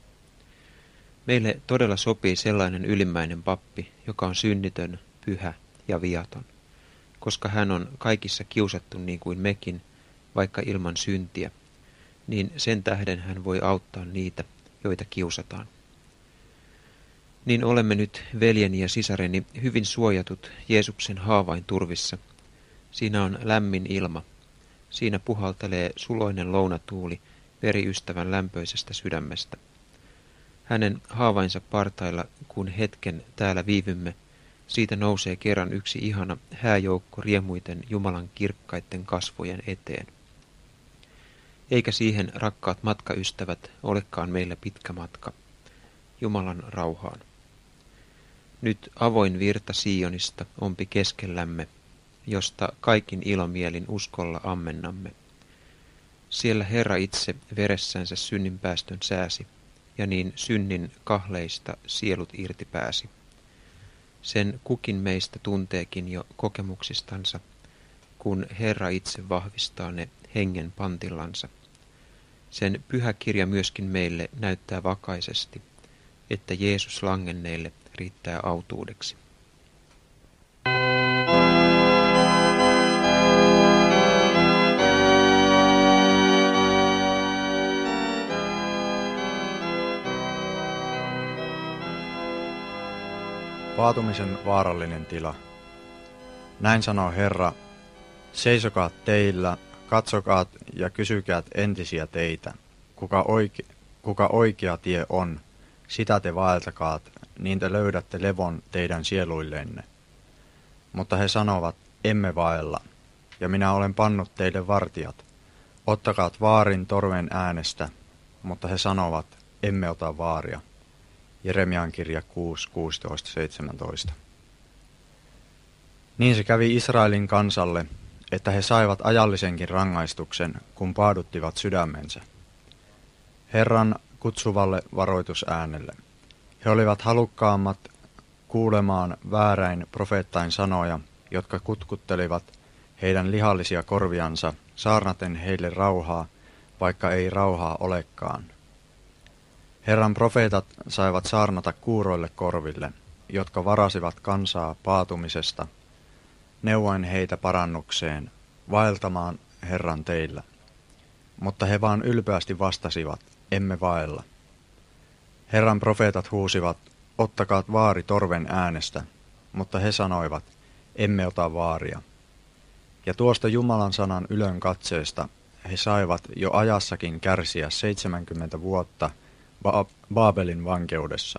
Meille todella sopii sellainen ylimmäinen pappi, joka on synnitön, pyhä ja viaton, koska hän on kaikissa kiusattu niin kuin mekin, vaikka ilman syntiä, niin sen tähden hän voi auttaa niitä, joita kiusataan. Niin olemme nyt, veljeni ja sisareni, hyvin suojatut Jeesuksen haavain turvissa. Siinä on lämmin ilma. Siinä puhaltelee suloinen lounatuuli veriystävän lämpöisestä sydämestä. Hänen haavainsa partailla, kun hetken täällä viivymme, siitä nousee kerran yksi ihana hääjoukko riemuiten Jumalan kirkkaiden kasvojen eteen. Eikä siihen, rakkaat matkaystävät, olekaan meillä pitkä matka. Jumalan rauhaan. Nyt avoin virta Sionista ompi keskellämme, josta kaikin ilomielin uskolla ammennamme. Siellä Herra itse veressänsä synninpäästön sääsi, ja niin synnin kahleista sielut irti pääsi. Sen kukin meistä tunteekin jo kokemuksistansa, kun Herra itse vahvistaa ne hengen pantillansa. Sen pyhä kirja myöskin meille näyttää vakaisesti, että Jeesus langenneille riittää autuudeksi. Paatumisen vaarallinen tila. Näin sanoo Herra, seisokaat teillä, katsokaat ja kysykäät entisiä teitä, kuka, oike, kuka oikea tie on, sitä te vaeltakaat, niin te löydätte levon teidän sieluillenne. Mutta he sanovat, emme vaella, ja minä olen pannut teille vartijat, ottakaat vaarin torven äänestä, mutta he sanovat, emme ota vaaria. Jeremian kirja kuusi, kuusitoista, seitsemäntoista. Niin se kävi Israelin kansalle, että he saivat ajallisenkin rangaistuksen, kun paaduttivat sydämensä. Herran kutsuvalle varoitusäänelle. He olivat halukkaammat kuulemaan vääräin profeettain sanoja, jotka kutkuttelivat heidän lihallisia korviansa, saarnaten heille rauhaa, vaikka ei rauhaa olekaan. Herran profeetat saivat saarnata kuuroille korville, jotka varasivat kansaa paatumisesta, neuvoin heitä parannukseen, vaeltamaan Herran teillä. Mutta he vaan ylpeästi vastasivat, emme vaella. Herran profeetat huusivat, ottakaat vaari torven äänestä, mutta he sanoivat, emme ota vaaria. Ja tuosta Jumalan sanan ylön katseesta he saivat jo ajassakin kärsiä seitsemänkymmentä vuotta ba- Baabelin vankeudessa.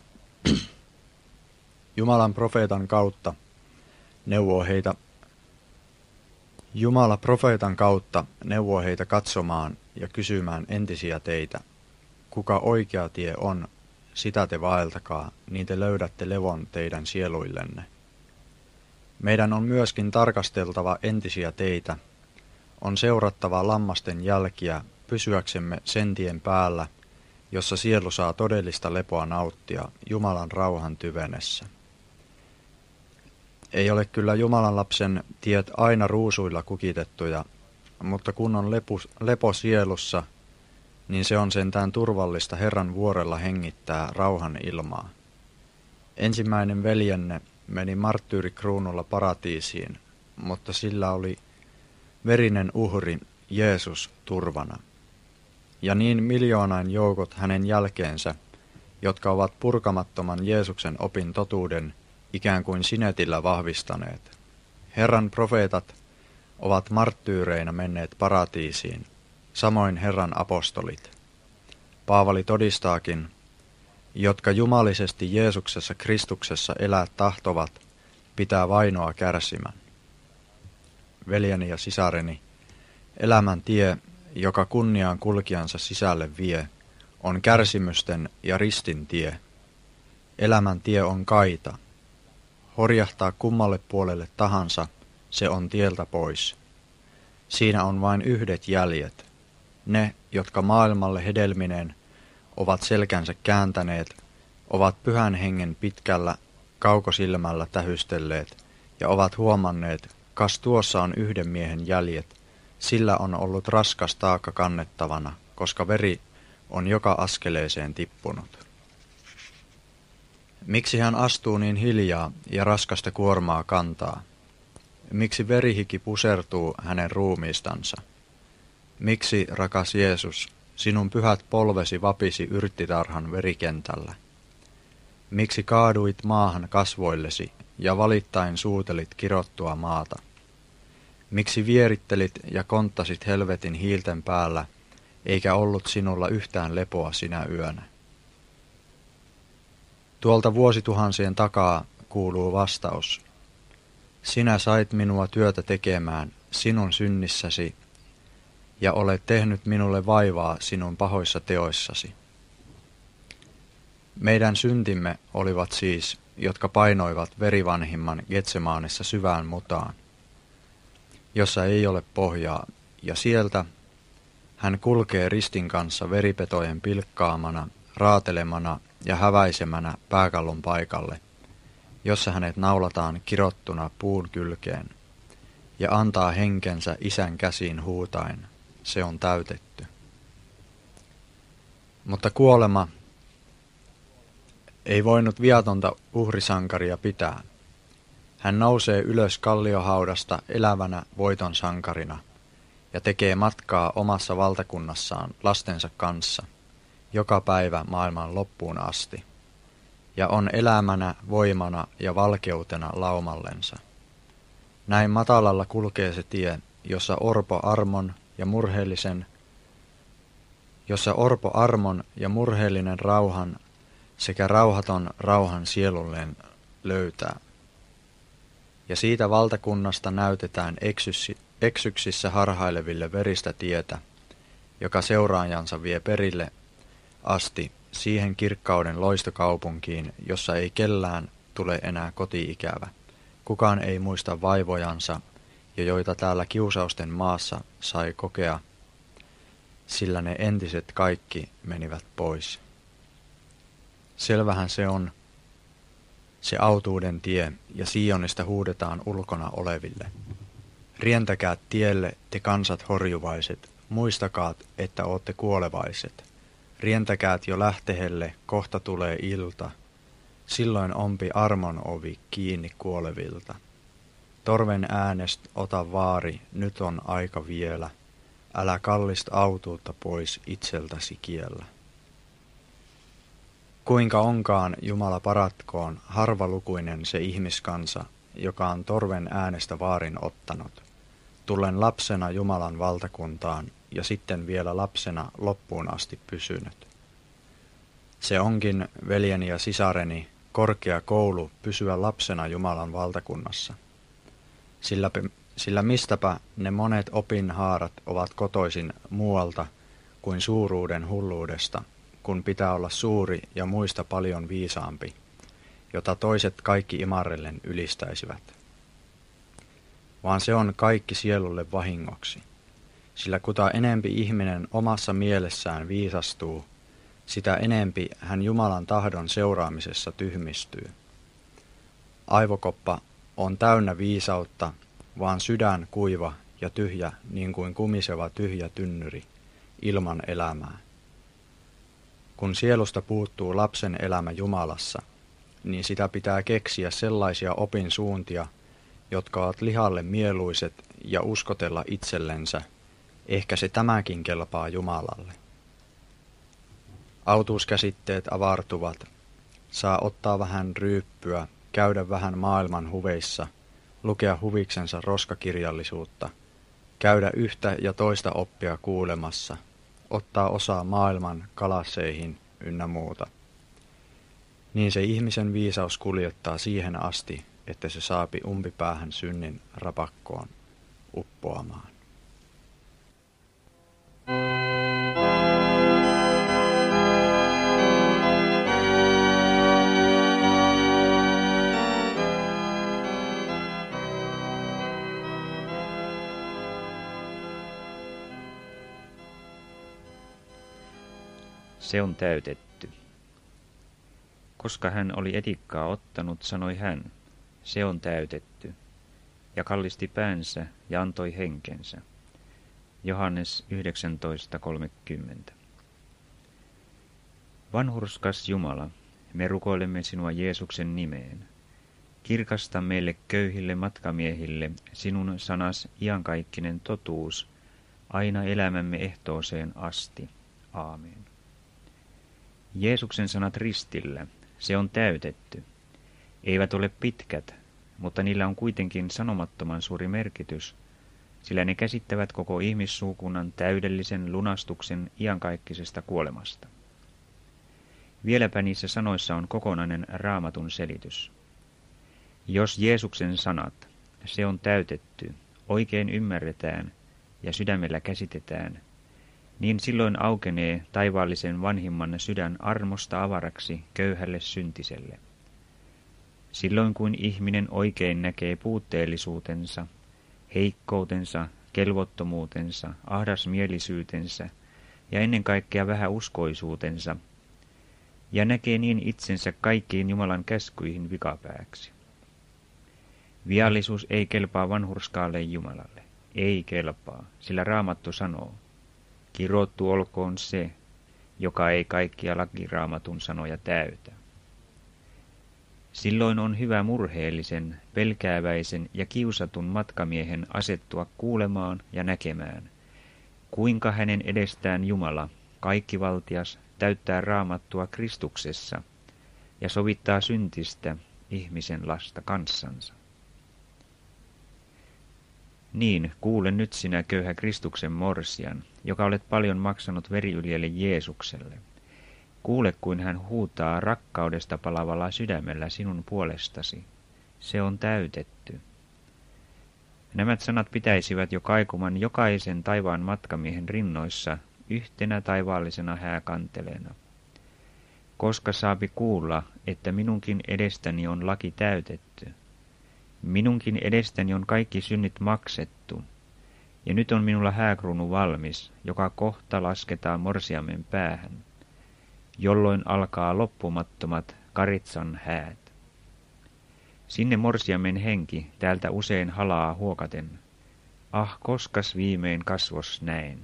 Jumalan profeetan kautta neuvoo heitä Jumala profeetan kautta neuvoo heitä katsomaan ja kysymään entisiä teitä. Kuka oikea tie on, sitä te vaeltakaa, niin te löydätte levon teidän sieluillenne. Meidän on myöskin tarkasteltava entisiä teitä, on seurattava lammasten jälkiä pysyäksemme sen tien päällä, jossa sielu saa todellista lepoa nauttia Jumalan rauhan tyvenessä. Ei ole kyllä Jumalan lapsen tiet aina ruusuilla kukitettuja, mutta kun on lepu, lepo sielussa, niin se on sentään turvallista Herran vuorella hengittää rauhan ilmaa. Ensimmäinen veljenne meni marttyyrikruunulla paratiisiin, mutta sillä oli verinen uhri Jeesus turvana. Ja niin miljoonain joukot hänen jälkeensä, jotka ovat purkamattoman Jeesuksen opin totuuden ikään kuin sinetillä vahvistaneet. Herran profeetat ovat marttyyreinä menneet paratiisiin, samoin Herran apostolit. Paavali todistaakin, jotka jumalisesti Jeesuksessa Kristuksessa elää tahtovat, pitää vainoa kärsimän. Veljeni ja sisareni, elämän tie, joka kunniaan kulkijansa sisälle vie, on kärsimysten ja ristin tie. Elämän tie on kaita. Horjahtaa kummalle puolelle tahansa, se on tieltä pois. Siinä on vain yhdet jäljet. Ne, jotka maailmalle hedelmineen ovat selkänsä kääntäneet, ovat pyhän hengen pitkällä kaukosilmällä tähystelleet ja ovat huomanneet, kas tuossa on yhden miehen jäljet, sillä on ollut raskas taakka kannettavana, koska veri on joka askeleeseen tippunut. Miksi hän astuu niin hiljaa ja raskasta kuormaa kantaa? Miksi verihiki pusertuu hänen ruumiistansa? Miksi, rakas Jeesus, sinun pyhät polvesi vapisi yrttitarhan verikentällä? Miksi kaaduit maahan kasvoillesi ja valittain suutelit kirottua maata? Miksi vierittelit ja konttasit helvetin hiilten päällä, eikä ollut sinulla yhtään lepoa sinä yönä? Tuolta vuosituhansien takaa kuuluu vastaus. Sinä sait minua työtä tekemään sinun synnissäsi, ja olet tehnyt minulle vaivaa sinun pahoissa teoissasi. Meidän syntimme olivat siis, jotka painoivat verivanhimman Getsemaanessa syvään mutaan, jossa ei ole pohjaa, ja sieltä hän kulkee ristin kanssa veripetojen pilkkaamana, raatelemana ja häväisemänä pääkallon paikalle, jossa hänet naulataan kirottuna puun kylkeen, ja antaa henkensä isän käsiin huutaen, se on täytetty. Mutta kuolema ei voinut viatonta uhrisankaria pitää. Hän nousee ylös kalliohaudasta elävänä voiton sankarina ja tekee matkaa omassa valtakunnassaan lastensa kanssa joka päivä maailman loppuun asti, ja on elämänä, voimana ja valkeutena laumallensa. Näin matalalla kulkee se tie, jossa orpo armon ja murheellisen, jossa orpo armon ja murheellinen rauhan sekä rauhaton rauhan sielulleen löytää. Ja siitä valtakunnasta näytetään eksyssi, eksyksissä harhaileville veristä tietä, joka seuraajansa vie perille asti siihen kirkkauden loistokaupunkiin, jossa ei kellään tule enää koti-ikävä. Kukaan ei muista vaivojansa, ja joita täällä kiusausten maassa sai kokea, sillä ne entiset kaikki menivät pois. Selvähän se on se autuuden tie, ja Sionista huudetaan ulkona oleville. Rientäkää tielle, te kansat horjuvaiset, muistakaat, että ootte kuolevaiset. Rientäkäät jo lähtehelle, kohta tulee ilta, silloin ompi armon ovi kiinni kuolevilta. Torven äänest ota vaari, nyt on aika vielä, älä kallista autuutta pois itseltäsi kiellä. Kuinka onkaan, Jumala paratkoon, harvalukuinen se ihmiskansa, joka on torven äänestä vaarin ottanut, tullen lapsena Jumalan valtakuntaan ja sitten vielä lapsena loppuun asti pysynyt. Se onkin, veljeni ja sisareni, korkea koulu pysyä lapsena Jumalan valtakunnassa. Sillä, sillä mistäpä ne monet opinhaarat ovat kotoisin muualta kuin suuruuden hulluudesta, kun pitää olla suuri ja muista paljon viisaampi, jota toiset kaikki imarrellen ylistäisivät. Vaan se on kaikki sielulle vahingoksi, sillä kuta enempi ihminen omassa mielessään viisastuu, sitä enempi hän Jumalan tahdon seuraamisessa tyhmistyy. Aivokoppa on täynnä viisautta, vaan sydän kuiva ja tyhjä niin kuin kumiseva tyhjä tynnyri, ilman elämää. Kun sielusta puuttuu lapsen elämä Jumalassa, niin sitä pitää keksiä sellaisia opin suuntia, jotka ovat lihalle mieluiset ja uskotella itsellensä, ehkä se tämäkin kelpaa Jumalalle. Autuuskäsitteet avartuvat, saa ottaa vähän ryyppyä, käydä vähän maailman huveissa, lukea huviksensa roskakirjallisuutta, käydä yhtä ja toista oppia kuulemassa, ottaa osaa maailman kalasseihin ynnä muuta. Niin se ihmisen viisaus kuljettaa siihen asti, että se saapi umpipäähän synnin rapakkoon uppoamaan. Se on täytetty. Koska hän oli etikkaa ottanut, sanoi hän, se on täytetty, ja kallisti päänsä ja antoi henkensä. Johannes yhdeksäntoista kolmekymmentä. Vanhurskas Jumala, me rukoilemme sinua Jeesuksen nimeen. Kirkasta meille köyhille matkamiehille sinun sanas iankaikkinen totuus, aina elämämme ehtooseen asti. Aamen. Jeesuksen sanat ristillä, se on täytetty, eivät ole pitkät, mutta niillä on kuitenkin sanomattoman suuri merkitys, sillä ne käsittävät koko ihmissuukunnan täydellisen lunastuksen iankaikkisesta kuolemasta. Vieläpä niissä sanoissa on kokonainen Raamatun selitys. Jos Jeesuksen sanat, se on täytetty, oikein ymmärretään ja sydämellä käsitetään, niin silloin aukenee taivaallisen vanhimman sydän armosta avaraksi köyhälle syntiselle. Silloin kun ihminen oikein näkee puutteellisuutensa, heikkoutensa, kelvottomuutensa, ahdasmielisyytensä ja ennen kaikkea vähäuskoisuutensa, ja näkee niin itsensä kaikkiin Jumalan käskyihin vikapääksi. Viallisuus ei kelpaa vanhurskaalle Jumalalle, ei kelpaa, sillä Raamattu sanoo, kirottu olkoon se, joka ei kaikkia lakiraamatun sanoja täytä. Silloin on hyvä murheellisen, pelkääväisen ja kiusatun matkamiehen asettua kuulemaan ja näkemään, kuinka hänen edestään Jumala, kaikkivaltias, täyttää Raamattua Kristuksessa ja sovittaa syntistä ihmisen lasta kanssansa. Niin, kuule nyt sinä köyhä Kristuksen morsian, joka olet paljon maksanut veriyljelle Jeesukselle. Kuule, kuin hän huutaa rakkaudesta palavalla sydämellä sinun puolestasi. Se on täytetty. Nämä sanat pitäisivät jo kaikuman jokaisen taivaan matkamiehen rinnoissa yhtenä taivaallisena hääkanteleena. Koska saapi kuulla, että minunkin edestäni on laki täytetty. Minunkin edestäni on kaikki synnit maksettu, ja nyt on minulla hääkruunu valmis, joka kohta lasketaan morsiamen päähän, jolloin alkaa loppumattomat karitsan häät. Sinne morsiamen henki täältä usein halaa huokaten. Ah, koskas viimein kasvos näen.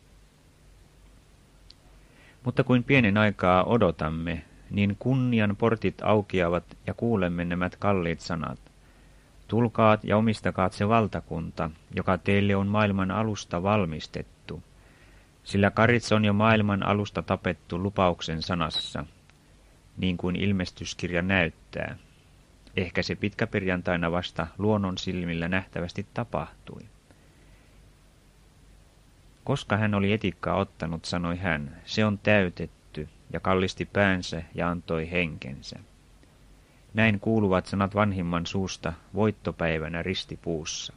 Mutta kuin pienen aikaa odotamme, niin kunnian portit aukeavat ja kuulemme nämä kalliit sanat. Tulkaat ja omistakaat se valtakunta, joka teille on maailman alusta valmistettu, sillä karitsa on jo maailman alusta tapettu lupauksen sanassa, niin kuin ilmestyskirja näyttää. Ehkä se pitkäperjantaina vasta luonnon silmillä nähtävästi tapahtui. Koska hän oli etikkaa ottanut, sanoi hän, se on täytetty, ja kallisti päänsä ja antoi henkensä. Näin kuuluvat sanat vanhimman suusta voittopäivänä ristipuussa.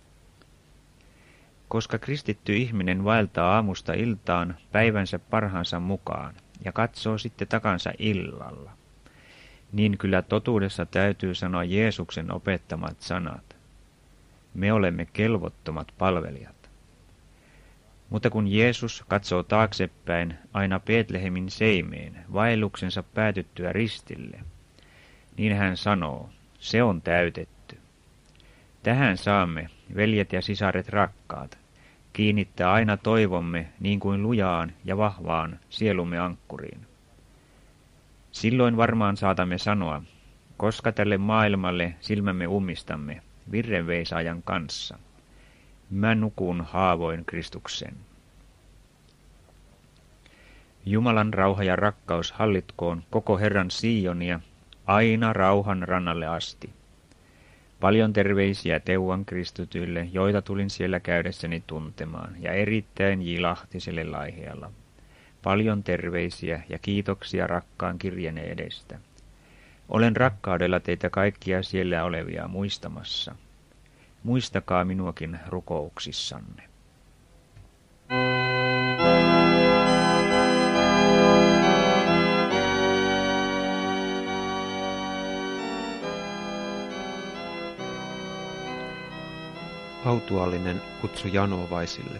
Koska kristitty ihminen vaeltaa aamusta iltaan päivänsä parhaansa mukaan ja katsoo sitten takansa illalla, niin kyllä totuudessa täytyy sanoa Jeesuksen opettamat sanat. Me olemme kelvottomat palvelijat. Mutta kun Jeesus katsoo taaksepäin aina Betlehemin seimeen vaelluksensa päätyttyä ristille, niin hän sanoo, se on täytetty. Tähän saamme, veljet ja sisaret rakkaat, kiinnittää aina toivomme niin kuin lujaan ja vahvaan sielumme ankkuriin. Silloin varmaan saatamme sanoa, koska tälle maailmalle silmämme ummistamme virrenveisaajan kanssa. Mä nukun haavoin Kristuksen. Jumalan rauha ja rakkaus hallitkoon koko Herran Sionia, aina rauhan rannalle asti. Paljon terveisiä Teuan kristutyille, joita tulin siellä käydessäni tuntemaan, ja erittäin jilahtiselle laihealla. Paljon terveisiä ja kiitoksia rakkaan kirjene edestä. Olen rakkaudella teitä kaikkia siellä olevia muistamassa. Muistakaa minuakin rukouksissanne. Autuallinen kutsu janoovaisille.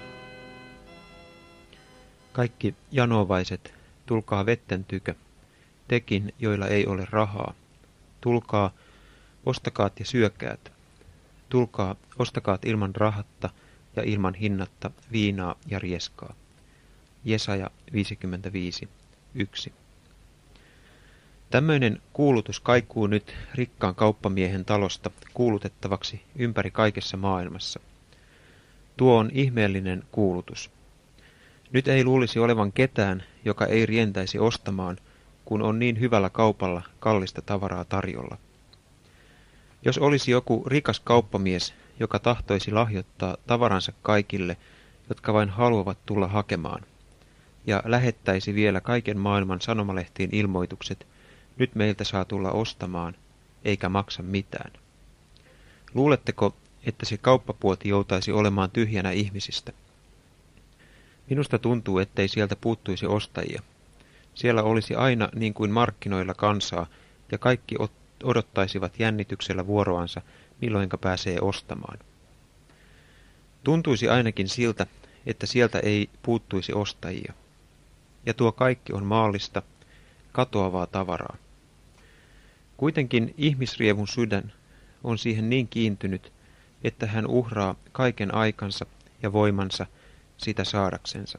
Kaikki janovaiset, tulkaa vetten tykö, tekin, joilla ei ole rahaa. Tulkaa, ostakaat ja syökäät. Tulkaa, ostakaat ilman rahatta ja ilman hinnatta viinaa ja rieskaa. Jesaja viisikymmentäviisi, yksi. Tämmöinen kuulutus kaikuu nyt rikkaan kauppamiehen talosta kuulutettavaksi ympäri kaikessa maailmassa. Tuo on ihmeellinen kuulutus. Nyt ei luulisi olevan ketään, joka ei rientäisi ostamaan, kun on niin hyvällä kaupalla kallista tavaraa tarjolla. Jos olisi joku rikas kauppamies, joka tahtoisi lahjoittaa tavaransa kaikille, jotka vain haluavat tulla hakemaan, ja lähettäisi vielä kaiken maailman sanomalehtiin ilmoitukset, nyt meiltä saa tulla ostamaan, eikä maksa mitään. Luuletteko, että se kauppapuoti joutaisi olemaan tyhjänä ihmisistä? Minusta tuntuu, ettei sieltä puuttuisi ostajia. Siellä olisi aina niin kuin markkinoilla kansaa, ja kaikki odottaisivat jännityksellä vuoroansa, milloinka pääsee ostamaan. Tuntuisi ainakin siltä, että sieltä ei puuttuisi ostajia. Ja tuo kaikki on maallista, katoavaa tavaraa. Kuitenkin ihmisrievun sydän on siihen niin kiintynyt, että hän uhraa kaiken aikansa ja voimansa sitä saadaksensa.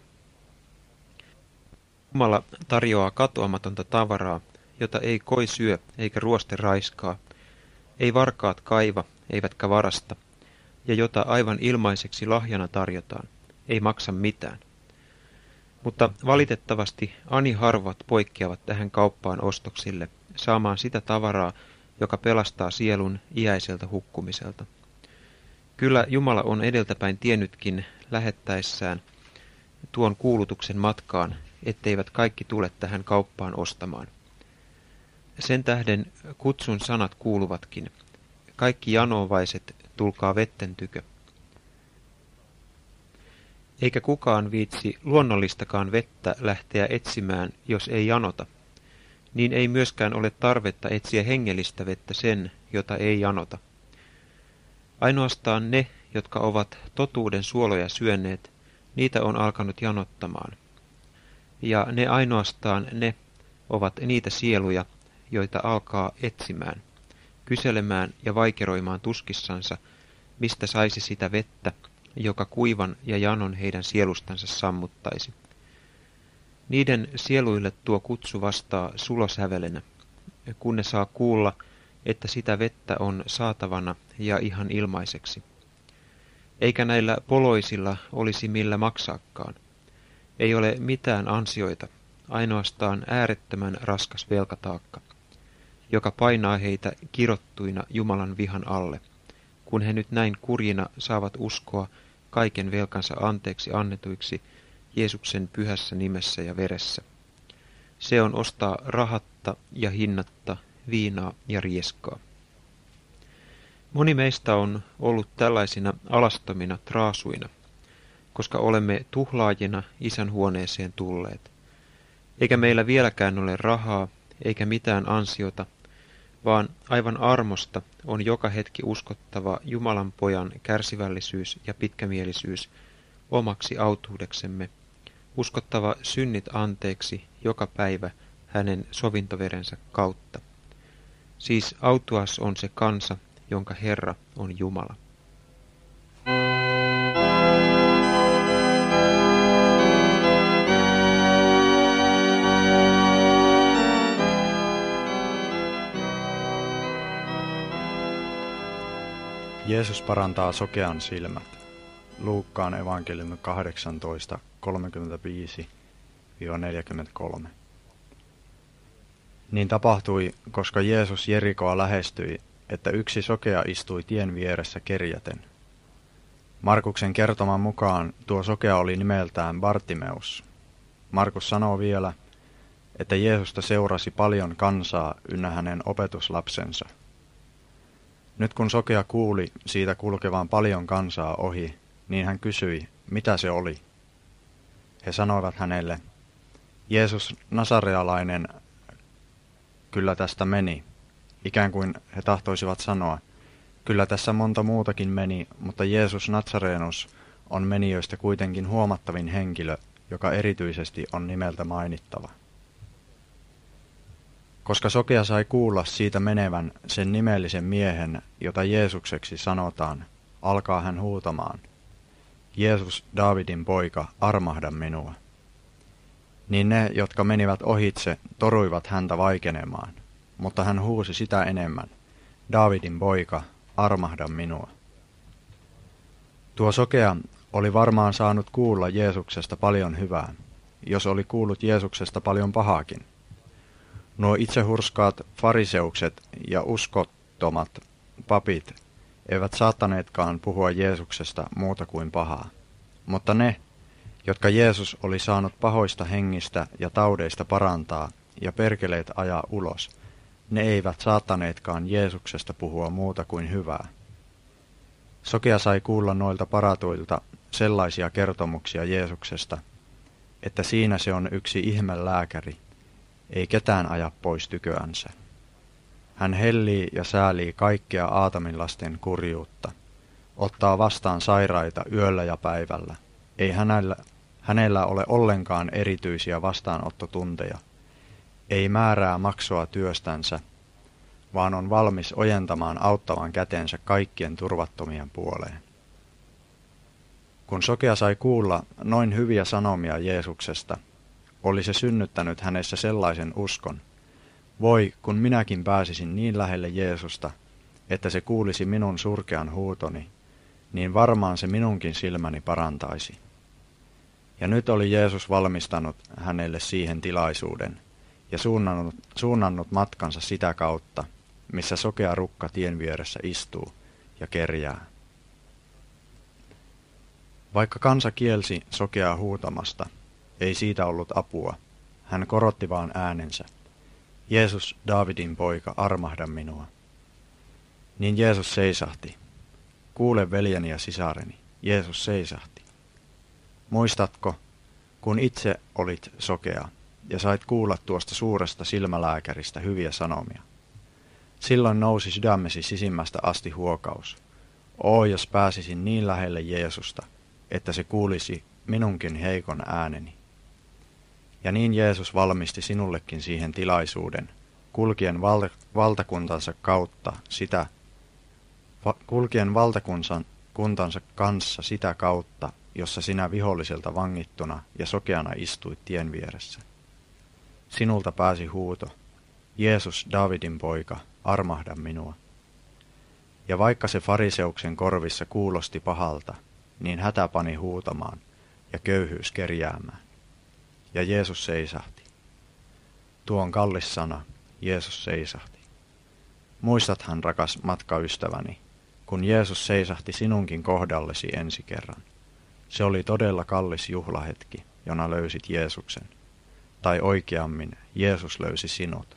Jumala tarjoaa katoamatonta tavaraa, jota ei koi syö eikä ruoste raiskaa, ei varkaat kaiva eivätkä varasta, ja jota aivan ilmaiseksi lahjana tarjotaan, ei maksa mitään. Mutta valitettavasti ani harvat poikkeavat tähän kauppaan ostoksille, saamaan sitä tavaraa, joka pelastaa sielun iäiseltä hukkumiselta. Kyllä Jumala on edeltäpäin tiennytkin lähettäessään tuon kuulutuksen matkaan, etteivät kaikki tule tähän kauppaan ostamaan. Sen tähden kutsun sanat kuuluvatkin. Kaikki janovaiset, tulkaa vetten tykö. Eikä kukaan viitsi luonnollistakaan vettä lähteä etsimään, jos ei janota. Niin ei myöskään ole tarvetta etsiä hengellistä vettä sen, jota ei janota. Ainoastaan ne, jotka ovat totuuden suoloja syöneet, niitä on alkanut janottamaan. Ja ne ainoastaan ne ovat niitä sieluja, joita alkaa etsimään, kyselemään ja vaikeroimaan tuskissansa, mistä saisi sitä vettä, joka kuivan ja janon heidän sielustansa sammuttaisi. Niiden sieluille tuo kutsu vastaa sulosävelenä, kun ne saa kuulla, että sitä vettä on saatavana ja ihan ilmaiseksi. Eikä näillä poloisilla olisi millä maksaakaan. Ei ole mitään ansioita, ainoastaan äärettömän raskas velkataakka, joka painaa heitä kirottuina Jumalan vihan alle, kun he nyt näin kurjina saavat uskoa kaiken velkansa anteeksi annetuiksi Jeesuksen pyhässä nimessä ja veressä. Se on ostaa rahatta ja hinnatta viinaa ja rieskaa. Moni meistä on ollut tällaisina alastomina traasuina, koska olemme tuhlaajina isän huoneeseen tulleet. Eikä meillä vieläkään ole rahaa eikä mitään ansiota, vaan aivan armosta on joka hetki uskottava Jumalan pojan kärsivällisyys ja pitkämielisyys omaksi autuudeksemme, uskottava synnit anteeksi joka päivä hänen sovintoverensä kautta. Siis autuas on se kansa, jonka Herra on Jumala. Jeesus parantaa sokean silmät. Luukkaan evankeliumi kahdeksantoista kolmekymmentäviisi neljäkymmentäkolme. Niin tapahtui, koska Jeesus Jerikoa lähestyi, että yksi sokea istui tien vieressä kerjäten. Markuksen kertoman mukaan tuo sokea oli nimeltään Bartimeus. Markus sanoo vielä, että Jeesusta seurasi paljon kansaa ynnä hänen opetuslapsensa. Nyt kun sokea kuuli siitä kulkevan paljon kansaa ohi, niin hän kysyi, mitä se oli. He sanoivat hänelle, Jeesus Nasarealainen kyllä tästä meni, ikään kuin he tahtoisivat sanoa, kyllä tässä monta muutakin meni, mutta Jeesus Natsareenus on menijöistä kuitenkin huomattavin henkilö, joka erityisesti on nimeltä mainittava. Koska sokea sai kuulla siitä menevän sen nimellisen miehen, jota Jeesukseksi sanotaan, alkaa hän huutamaan, Jeesus, Daavidin poika, armahda minua. Niin ne, jotka menivät ohitse, toruivat häntä vaikenemaan, mutta hän huusi sitä enemmän, Daavidin poika, armahda minua. Tuo sokea oli varmaan saanut kuulla Jeesuksesta paljon hyvää, jos oli kuullut Jeesuksesta paljon pahaakin. Nuo itsehurskaat fariseukset ja uskottomat papit eivät saattaneetkaan puhua Jeesuksesta muuta kuin pahaa. Mutta ne, jotka Jeesus oli saanut pahoista hengistä ja taudeista parantaa ja perkeleet ajaa ulos, ne eivät saattaneetkaan Jeesuksesta puhua muuta kuin hyvää. Sokea sai kuulla noilta paratuilta sellaisia kertomuksia Jeesuksesta, että siinä se on yksi ihmelääkäri, ei ketään aja pois tyköänsä. Hän hellii ja säälii kaikkea Aatamin lasten kurjuutta, ottaa vastaan sairaita yöllä ja päivällä. Ei hänellä, hänellä ole ollenkaan erityisiä vastaanottotunteja, ei määrää maksua työstänsä, vaan on valmis ojentamaan auttavan kätensä kaikkien turvattomien puoleen. Kun sokea sai kuulla noin hyviä sanomia Jeesuksesta, oli se synnyttänyt hänessä sellaisen uskon, voi, kun minäkin pääsisin niin lähelle Jeesusta, että se kuulisi minun surkean huutoni, niin varmaan se minunkin silmäni parantaisi. Ja nyt oli Jeesus valmistanut hänelle siihen tilaisuuden ja suunnannut, suunnannut matkansa sitä kautta, missä sokea rukka tien vieressä istuu ja kerjää. Vaikka kansa kielsi sokeaa huutamasta, ei siitä ollut apua. Hän korotti vaan äänensä. Jeesus, Daavidin poika, armahda minua. Niin Jeesus seisahti. Kuule veljeni ja sisareni. Jeesus seisahti. Muistatko, kun itse olit sokea ja sait kuulla tuosta suuresta silmälääkäristä hyviä sanomia? Silloin nousi sydämesi sisimmästä asti huokaus. Oo, jos pääsisin niin lähelle Jeesusta, että se kuulisi minunkin heikon ääneni. Ja niin Jeesus valmisti sinullekin siihen tilaisuuden, kulkien valta, valtakuntansa kautta sitä, va, kulkien valtakuntansa kanssa sitä kautta, jossa sinä viholliselta vangittuna ja sokeana istuit tien vieressä. Sinulta pääsi huuto, Jeesus, Daavidin poika, armahda minua. Ja vaikka se fariseuksen korvissa kuulosti pahalta, niin hätä pani huutamaan ja köyhyys kerjäämään. Ja Jeesus seisahti. Tuo on kallis sana, Jeesus seisahti. Muistathan, rakas matkaystäväni, kun Jeesus seisahti sinunkin kohdallesi ensi kerran. Se oli todella kallis juhlahetki, jona löysit Jeesuksen. Tai oikeammin, Jeesus löysi sinut.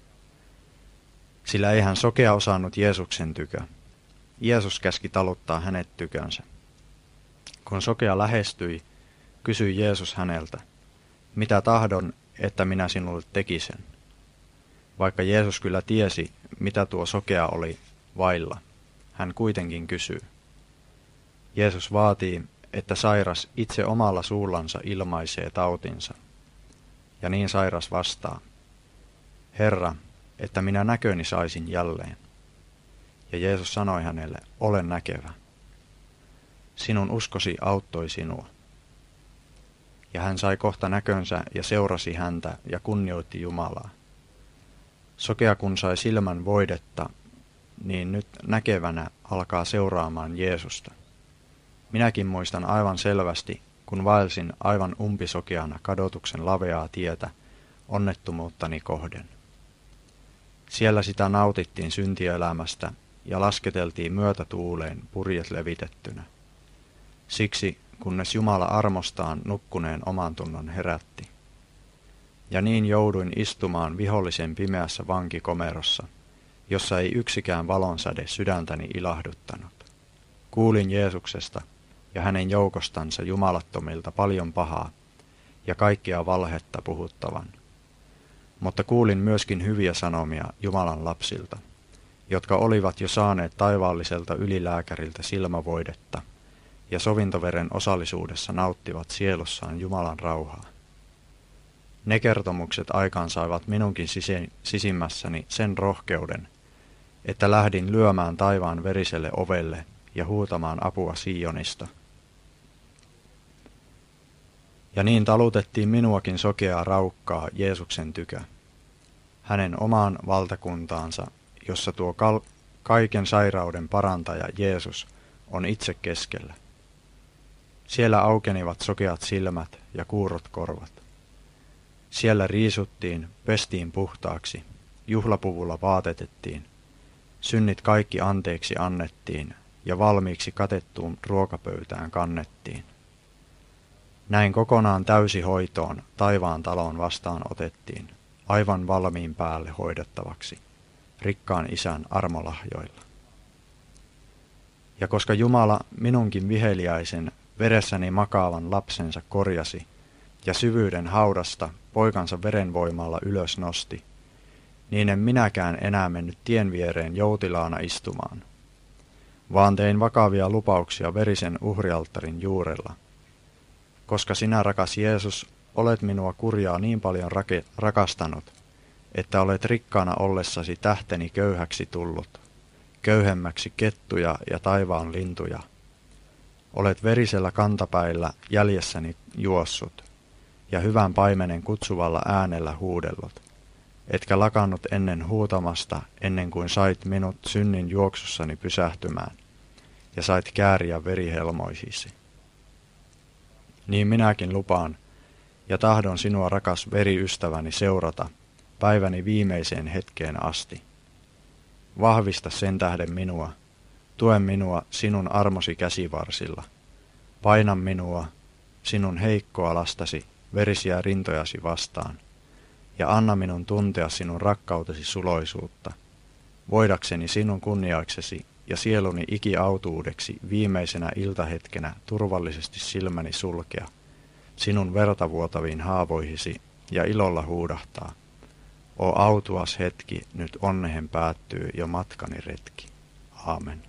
Sillä ei hän sokea osannut Jeesuksen tykö. Jeesus käski taluttaa hänet tykönsä. Kun sokea lähestyi, kysyi Jeesus häneltä, mitä tahdon, että minä sinulle tekisen? Vaikka Jeesus kyllä tiesi, mitä tuo sokea oli vailla, hän kuitenkin kysyy. Jeesus vaatii, että sairas itse omalla suullansa ilmaisee tautinsa. Ja niin sairas vastaa, Herra, että minä näköni saisin jälleen. Ja Jeesus sanoi hänelle, ole näkevä. Sinun uskosi auttoi sinua. Ja hän sai kohta näkönsä ja seurasi häntä ja kunnioitti Jumalaa. Sokea kun sai silmän voidetta, niin nyt näkevänä alkaa seuraamaan Jeesusta. Minäkin muistan aivan selvästi, kun vaelsin aivan umpisokeana kadotuksen laveaa tietä onnettomuuttani kohden. Siellä sitä nautittiin syntielämästä ja lasketeltiin myötätuuleen purjet levitettynä. Siksi, kunnes Jumala armostaan nukkuneen oman tunnon herätti. Ja niin jouduin istumaan vihollisen pimeässä vankikomerossa, jossa ei yksikään valonsäde sydäntäni ilahduttanut. Kuulin Jeesuksesta ja hänen joukostansa jumalattomilta paljon pahaa ja kaikkia valhetta puhuttavan. Mutta kuulin myöskin hyviä sanomia Jumalan lapsilta, jotka olivat jo saaneet taivaalliselta ylilääkäriltä silmävoidetta ja sovintoveren osallisuudessa nauttivat sielussaan Jumalan rauhaa. Ne kertomukset aikaansaivat minunkin sisimmässäni sen rohkeuden, että lähdin lyömään taivaan veriselle ovelle ja huutamaan apua Sionista. Ja niin talutettiin minuakin sokeaa raukkaa Jeesuksen tykö, hänen omaan valtakuntaansa, jossa tuo kal- kaiken sairauden parantaja Jeesus on itse keskellä. Siellä aukenivat sokeat silmät ja kuurot korvat. Siellä riisuttiin, pestiin puhtaaksi, juhlapuvulla vaatetettiin, synnit kaikki anteeksi annettiin ja valmiiksi katettuun ruokapöytään kannettiin. Näin kokonaan täysi hoitoon taivaan taloon vastaan otettiin, aivan valmiin päälle hoidettavaksi, rikkaan isän armolahjoilla. Ja koska Jumala minunkin viheliäisen veressäni makaavan lapsensa korjasi ja syvyyden haudasta poikansa verenvoimalla ylös nosti, niin en minäkään enää mennyt tien viereen joutilaana istumaan, vaan tein vakavia lupauksia verisen uhrialttarin juurella. Koska sinä, rakas Jeesus, olet minua kurjaa niin paljon rake- rakastanut, että olet rikkaana ollessasi tähteni köyhäksi tullut, köyhemmäksi kettuja ja taivaan lintuja. Olet verisellä kantapäillä jäljessäni juossut, ja hyvän paimenen kutsuvalla äänellä huudellut, etkä lakannut ennen huutamasta, ennen kuin sait minut synnin juoksussani pysähtymään, ja sait kääriä verihelmoisisi. Niin minäkin lupaan, ja tahdon sinua, rakas veriystäväni, seurata päiväni viimeiseen hetkeen asti. Vahvista sen tähden minua, tue minua sinun armosi käsivarsilla, paina minua sinun heikkoa lastasi verisiä rintojasi vastaan, ja anna minun tuntea sinun rakkautesi suloisuutta, voidakseni sinun kunniaksesi ja sieluni ikiautuudeksi viimeisenä iltahetkenä turvallisesti silmäni sulkea, sinun vertavuotaviin haavoihisi ja ilolla huudahtaa. O autuas hetki, nyt onnehen päättyy jo matkani retki. Aamen.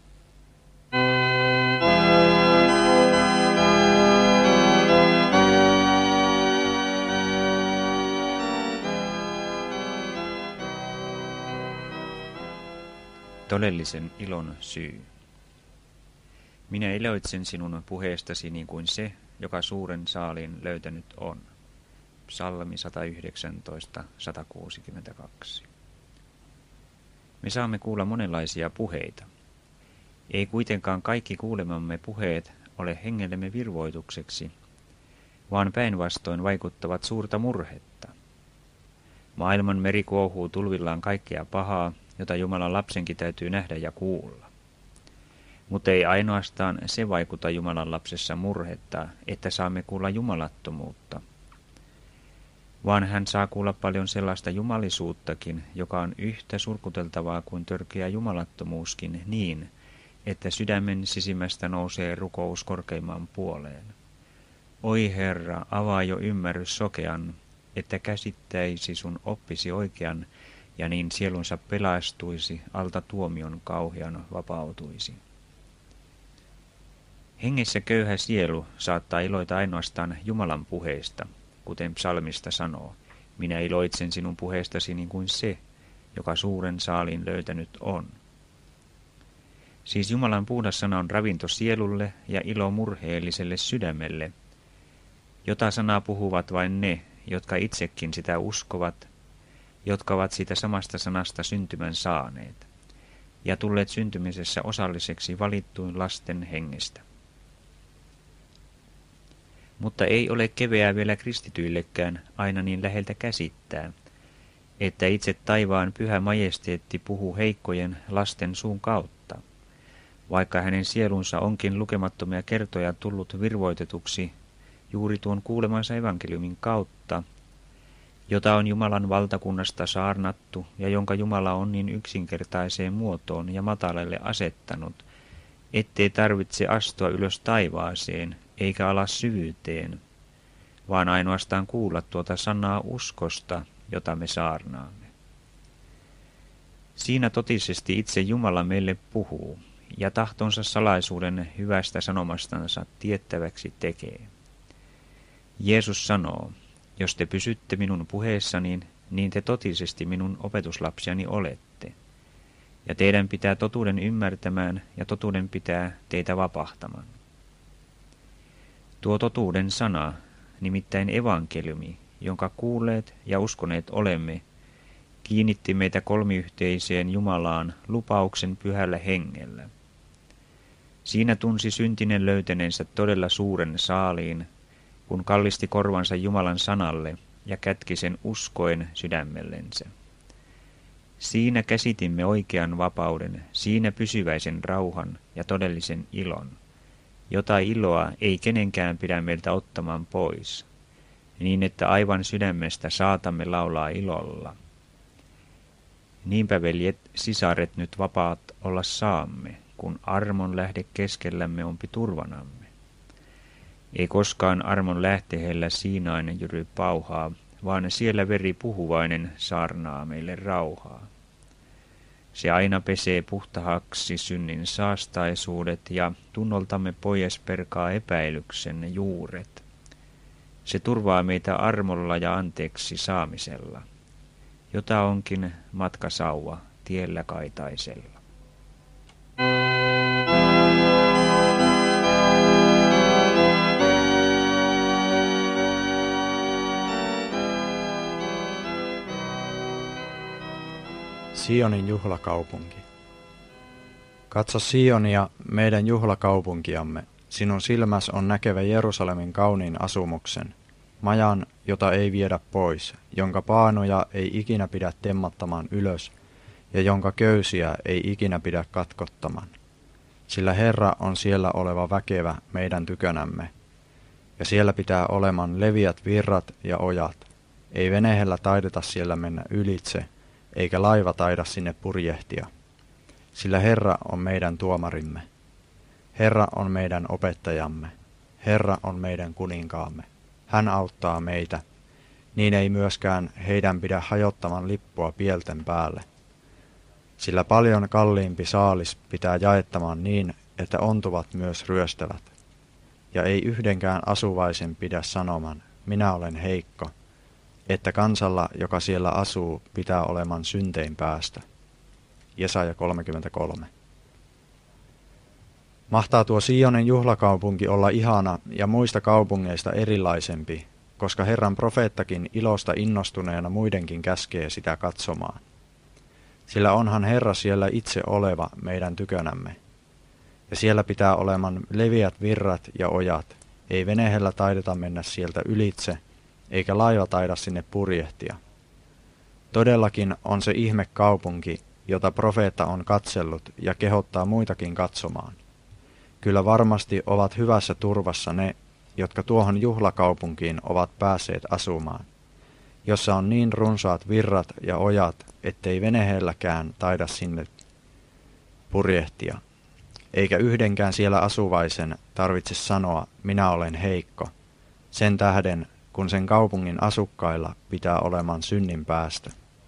Todellisen ilon syy. Minä iloitsen sinun puheestasi niin kuin se, joka suuren saalin löytänyt on. Psalmi sata yhdeksäntoista sata kuusikymmentäkaksi. Me saamme kuulla monenlaisia puheita. Ei kuitenkaan kaikki kuulemamme puheet ole hengellemme virvoitukseksi, vaan päinvastoin vaikuttavat suurta murhetta. Maailman meri kuohuu tulvillaan kaikkea pahaa, jota Jumalan lapsenkin täytyy nähdä ja kuulla. Mutta ei ainoastaan se vaikuta Jumalan lapsessa murhetta, että saamme kuulla jumalattomuutta, vaan hän saa kuulla paljon sellaista jumalisuuttakin, joka on yhtä surkuteltavaa kuin törkeä jumalattomuuskin niin, että sydämen sisimmästä nousee rukous korkeimman puoleen. Oi Herra, avaa jo ymmärrys sokean, että käsittäisi sun oppisi oikean, ja niin sielunsa pelastuisi, alta tuomion kauhean vapautuisi. Hengessä köyhä sielu saattaa iloita ainoastaan Jumalan puheista, kuten psalmista sanoo, minä iloitsen sinun puheestasi niin kuin se, joka suuren saalin löytänyt on. Siis Jumalan puhdas sana on ravinto sielulle ja ilo murheelliselle sydämelle, jota sanaa puhuvat vain ne, jotka itsekin sitä uskovat, jotka ovat siitä samasta sanasta syntymän saaneet, ja tulleet syntymisessä osalliseksi valittuin lasten hengestä. Mutta ei ole keveää vielä kristityillekään aina niin läheltä käsittää, että itse taivaan pyhä majesteetti puhuu heikkojen lasten suun kautta, vaikka hänen sielunsa onkin lukemattomia kertoja tullut virvoitetuksi juuri tuon kuulemansa evankeliumin kautta, jota on Jumalan valtakunnasta saarnattu ja jonka Jumala on niin yksinkertaiseen muotoon ja matalalle asettanut, ettei tarvitse astua ylös taivaaseen eikä alas syvyyteen, vaan ainoastaan kuulla tuota sanaa uskosta, jota me saarnaamme. Siinä totisesti itse Jumala meille puhuu ja tahtonsa salaisuuden hyvästä sanomastansa tiettäväksi tekee. Jeesus sanoo, jos te pysytte minun puheessani, niin te totisesti minun opetuslapsiani olette. Ja teidän pitää totuuden ymmärtämään ja totuuden pitää teitä vapahtamaan. Tuo totuuden sana, nimittäin evankeliumi, jonka kuulleet ja uskoneet olemme, kiinnitti meitä kolmiyhteiseen Jumalaan lupauksen pyhällä hengellä. Siinä tunsi syntinen löytäneensä todella suuren saaliin, kun kallisti korvansa Jumalan sanalle ja kätki sen uskoen sydämellensä. Siinä käsitimme oikean vapauden, siinä pysyväisen rauhan ja todellisen ilon, jota iloa ei kenenkään pidä meiltä ottamaan pois, niin että aivan sydämestä saatamme laulaa ilolla. Niinpä veljet, sisaret, nyt vapaat olla saamme, kun armon lähde keskellämme onpi turvanamme. Ei koskaan armon lähteellä Siinainen jyry pauhaa, vaan siellä veri puhuvainen saarnaa meille rauhaa. Se aina pesee puhtahaksi synnin saastaisuudet ja tunnoltamme pois perkaa epäilyksen juuret. Se turvaa meitä armolla ja anteeksi saamisella, jota onkin matkasauva tiellä kaitaisella. Sionin juhlakaupunki. Katso Sionia, meidän juhlakaupunkiamme. Sinun silmäs on näkevä Jerusalemin kauniin asumuksen, majan, jota ei viedä pois, jonka paanoja ei ikinä pidä temmattamaan ylös, ja jonka köysiä ei ikinä pidä katkottamaan. Sillä Herra on siellä oleva väkevä meidän tykönämme, ja siellä pitää oleman leviät virrat ja ojat. Ei venehellä taideta siellä mennä ylitse, eikä laiva taida sinne purjehtia. Sillä Herra on meidän tuomarimme. Herra on meidän opettajamme. Herra on meidän kuninkaamme. Hän auttaa meitä. Niin ei myöskään heidän pidä hajottaman lippua pielten päälle. Sillä paljon kalliimpi saalis pitää jaettamaan niin, että ontuvat myös ryöstävät. Ja ei yhdenkään asuvaisen pidä sanoman, minä olen heikko, että kansalla, joka siellä asuu, pitää oleman syntein päästä. Jesaja kolmekymmentäkolme. Mahtaa tuo Sionin juhlakaupunki olla ihana ja muista kaupungeista erilaisempi, koska Herran profeettakin ilosta innostuneena muidenkin käskee sitä katsomaan. Sillä onhan Herra siellä itse oleva meidän tykönämme. Ja siellä pitää oleman leviät virrat ja ojat, ei venehellä taideta mennä sieltä ylitse, eikä laiva taida sinne purjehtia. Todellakin on se ihmekaupunki, jota profeetta on katsellut ja kehottaa muitakin katsomaan. Kyllä varmasti ovat hyvässä turvassa ne, jotka tuohon juhlakaupunkiin ovat päässeet asumaan, jossa on niin runsaat virrat ja ojat, ettei venehelläkään taida sinne purjehtia. Eikä yhdenkään siellä asuvaisen tarvitse sanoa, minä olen heikko, sen tähden, kun sen kaupungin asukkailla pitää oleman synnin päästö.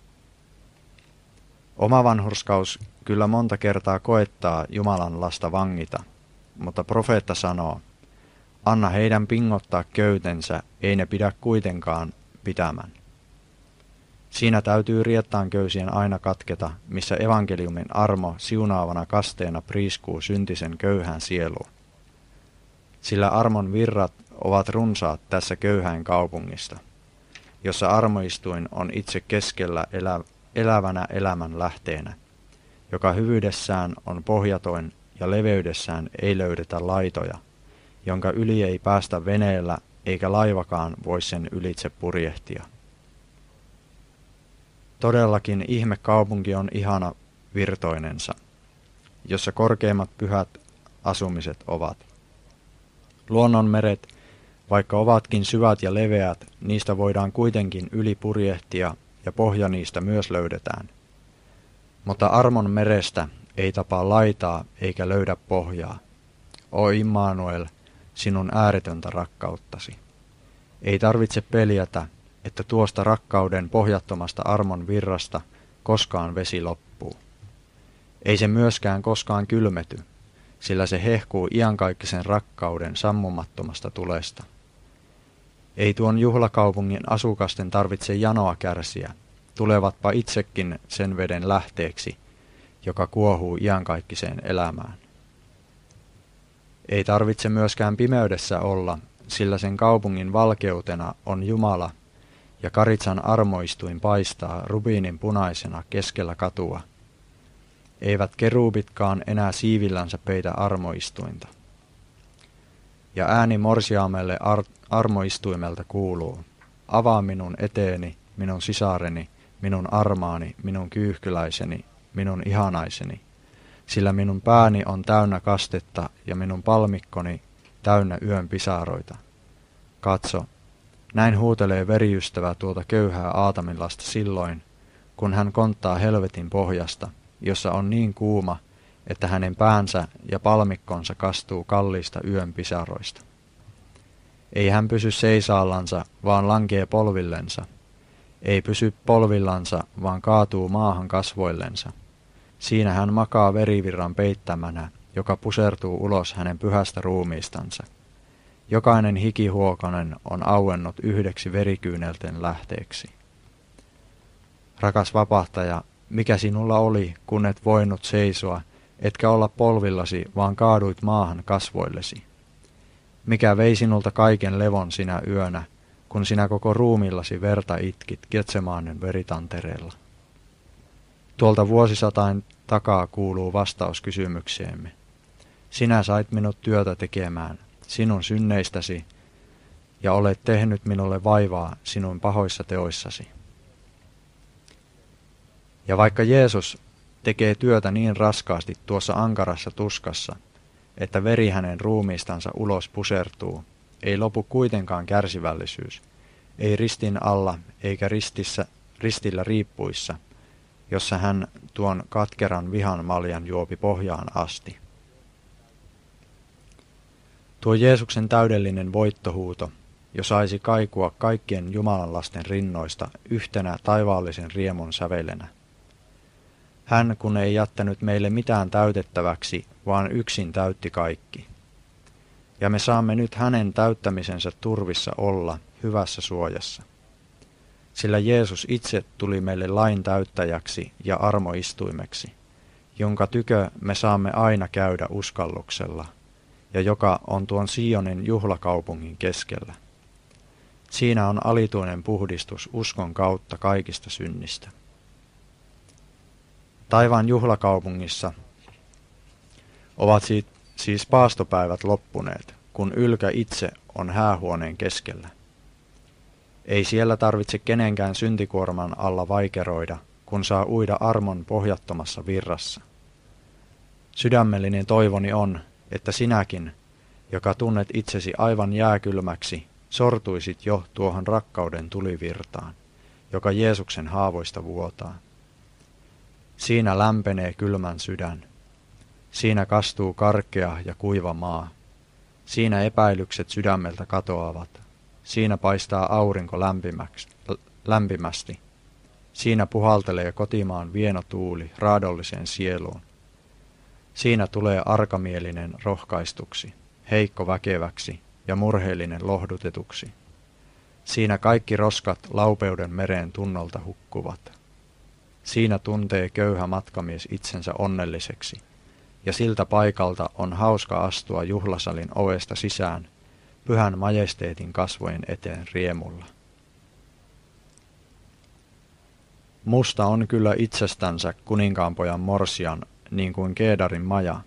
Oma vanhurskaus kyllä monta kertaa koettaa Jumalan lasta vangita, mutta profeetta sanoo, anna heidän pingottaa köytensä, ei ne pidä kuitenkaan pitämän. Siinä täytyy riettaan köysien aina katketa, missä evankeliumin armo siunaavana kasteena priiskuu syntisen köyhän sieluun. Sillä armon virrat ovat runsaat tässä köyhään kaupungista, jossa armoistuin on itse keskellä elä, elävänä elämän lähteenä, joka hyvyydessään on pohjatoin ja leveydessään ei löydetä laitoja, jonka yli ei päästä veneellä eikä laivakaan voi sen ylitse purjehtia. Todellakin ihmekaupunki on ihana virtoinensa, jossa korkeimmat pyhät asumiset ovat. Luonnonmeret, vaikka ovatkin syvät ja leveät, niistä voidaan kuitenkin yli purjehtia ja pohja niistä myös löydetään. Mutta armon merestä ei tapaa laitaa eikä löydä pohjaa. O Immanuel, sinun ääretöntä rakkauttasi. Ei tarvitse peljätä, että tuosta rakkauden pohjattomasta armon virrasta koskaan vesi loppuu. Ei se myöskään koskaan kylmety, sillä se hehkuu iankaikkisen rakkauden sammumattomasta tulesta. Ei tuon juhlakaupungin asukasten tarvitse janoa kärsiä, tulevatpa itsekin sen veden lähteeksi, joka kuohuu iankaikkiseen elämään. Ei tarvitse myöskään pimeydessä olla, sillä sen kaupungin valkeutena on Jumala, ja Karitsan armoistuin paistaa rubiinin punaisena keskellä katua. Eivät keruubitkaan enää siivillänsä peitä armoistuinta. Ja ääni morsiamelle ar- armoistuimelta kuuluu, avaa minun eteeni, minun sisareni, minun armaani, minun kyyhkyläiseni, minun ihanaiseni, sillä minun pääni on täynnä kastetta ja minun palmikkoni täynnä yön pisaroita. Katso, näin huutelee veriystävä tuota köyhää Aatamilasta silloin, kun hän konttaa helvetin pohjasta, jossa on niin kuuma, että hänen päänsä ja palmikkonsa kastuu kalliista yön pisaroista. Ei hän pysy seisaallansa, vaan lankee polvillensa. Ei pysy polvillansa, vaan kaatuu maahan kasvoillensa. Siinä hän makaa verivirran peittämänä, joka pusertuu ulos hänen pyhästä ruumiistansa. Jokainen hikihuokanen on auennut yhdeksi verikyynelten lähteeksi. Rakas vapahtaja, mikä sinulla oli, kun et voinut seisoa, etkä olla polvillasi, vaan kaaduit maahan kasvoillesi? Mikä vei sinulta kaiken levon sinä yönä, kun sinä koko ruumillasi verta itkit Getsemaanen veritantereella? Tuolta vuosisatain takaa kuuluu vastaus kysymykseemme. Sinä sait minut työtä tekemään, sinun synneistäsi, ja olet tehnyt minulle vaivaa sinun pahoissa teoissasi. Ja vaikka Jeesus tekee työtä niin raskaasti tuossa ankarassa tuskassa, että veri hänen ruumiistansa ulos pusertuu, ei lopu kuitenkaan kärsivällisyys, ei ristin alla eikä ristissä, ristillä riippuissa, jossa hän tuon katkeran vihan maljan juopi pohjaan asti. Tuo Jeesuksen täydellinen voittohuuto, jo saisi kaikua kaikkien Jumalan lasten rinnoista yhtenä taivaallisen riemun sävelenä. Hän, kun ei jättänyt meille mitään täytettäväksi, vaan yksin täytti kaikki. Ja me saamme nyt hänen täyttämisensä turvissa olla hyvässä suojassa. Sillä Jeesus itse tuli meille lain täyttäjäksi ja armoistuimeksi, jonka tykö me saamme aina käydä uskalluksella, ja joka on tuon Sionin juhlakaupungin keskellä. Siinä on alituinen puhdistus uskon kautta kaikista synnistä. Taivaan juhlakaupungissa ovat siis paastopäivät loppuneet, kun Ylkä itse on häähuoneen keskellä. Ei siellä tarvitse kenenkään syntikuorman alla vaikeroida, kun saa uida armon pohjattomassa virrassa. Sydämellinen toivoni on, että sinäkin, joka tunnet itsesi aivan jääkylmäksi, sortuisit jo tuohon rakkauden tulivirtaan, joka Jeesuksen haavoista vuotaa. Siinä lämpenee kylmän sydän. Siinä kastuu karkea ja kuiva maa. Siinä epäilykset sydämeltä katoavat. Siinä paistaa aurinko lämpimästi. Siinä puhaltelee kotimaan vieno tuuli raadolliseen sieluun. Siinä tulee arkamielinen rohkaistuksi, heikko väkeväksi ja murheellinen lohdutetuksi. Siinä kaikki roskat laupeuden mereen tunnolta hukkuvat. Siinä tuntee köyhä matkamies itsensä onnelliseksi, ja siltä paikalta on hauska astua juhlasalin ovesta sisään, pyhän majesteetin kasvojen eteen riemulla. Musta on kyllä itsestänsä kuninkaanpojan morsian, niin kuin Keedarin maja.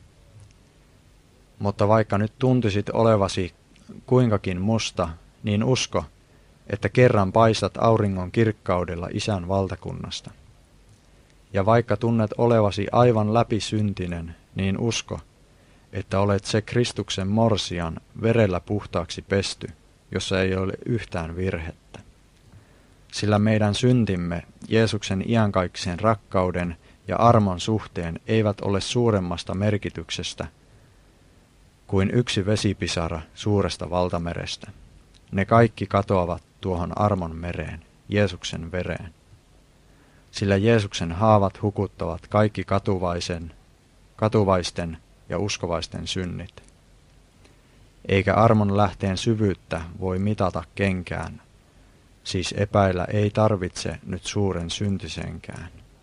Mutta vaikka nyt tuntisit olevasi kuinkakin musta, niin usko, että kerran paistat auringon kirkkaudella Isän valtakunnasta. Ja vaikka tunnet olevasi aivan läpisyntinen, niin usko, että olet se Kristuksen morsian verellä puhtaaksi pesty, jossa ei ole yhtään virhettä. Sillä meidän syntimme Jeesuksen iankaikkisen rakkauden ja armon suhteen eivät ole suuremmasta merkityksestä kuin yksi vesipisara suuresta valtamerestä. Ne kaikki katoavat tuohon armon mereen, Jeesuksen vereen. Sillä Jeesuksen haavat hukuttavat kaikki katuvaisen, katuvaisten ja uskovaisten synnit. Eikä armon lähteen syvyyttä voi mitata kenkään, siis epäillä ei tarvitse nyt suuren syntisenkään.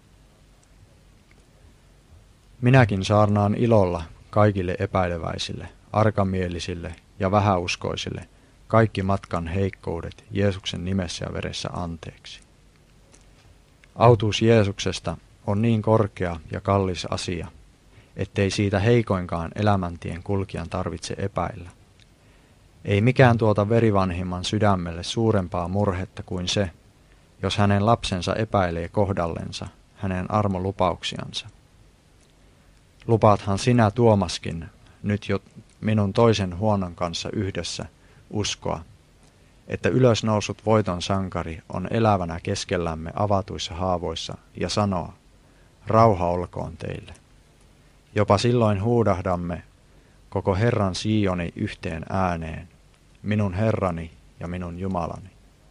Minäkin saarnaan ilolla kaikille epäileväisille, arkamielisille ja vähäuskoisille kaikki matkan heikkoudet Jeesuksen nimessä ja veressä anteeksi. Autuus Jeesuksesta on niin korkea ja kallis asia, ettei siitä heikoinkaan elämäntien kulkijan tarvitse epäillä. Ei mikään tuota verivanhimman sydämelle suurempaa murhetta kuin se, jos hänen lapsensa epäilee kohdallensa hänen armolupauksiansa. Lupaathan sinä, Tuomaskin, nyt jo minun toisen huonon kanssa yhdessä uskoa, että ylösnousut voiton sankari on elävänä keskellämme avatuissa haavoissa ja sanoa, rauha olkoon teille. Jopa silloin huudahdamme koko Herran Sioni yhteen ääneen, minun Herrani ja minun Jumalani.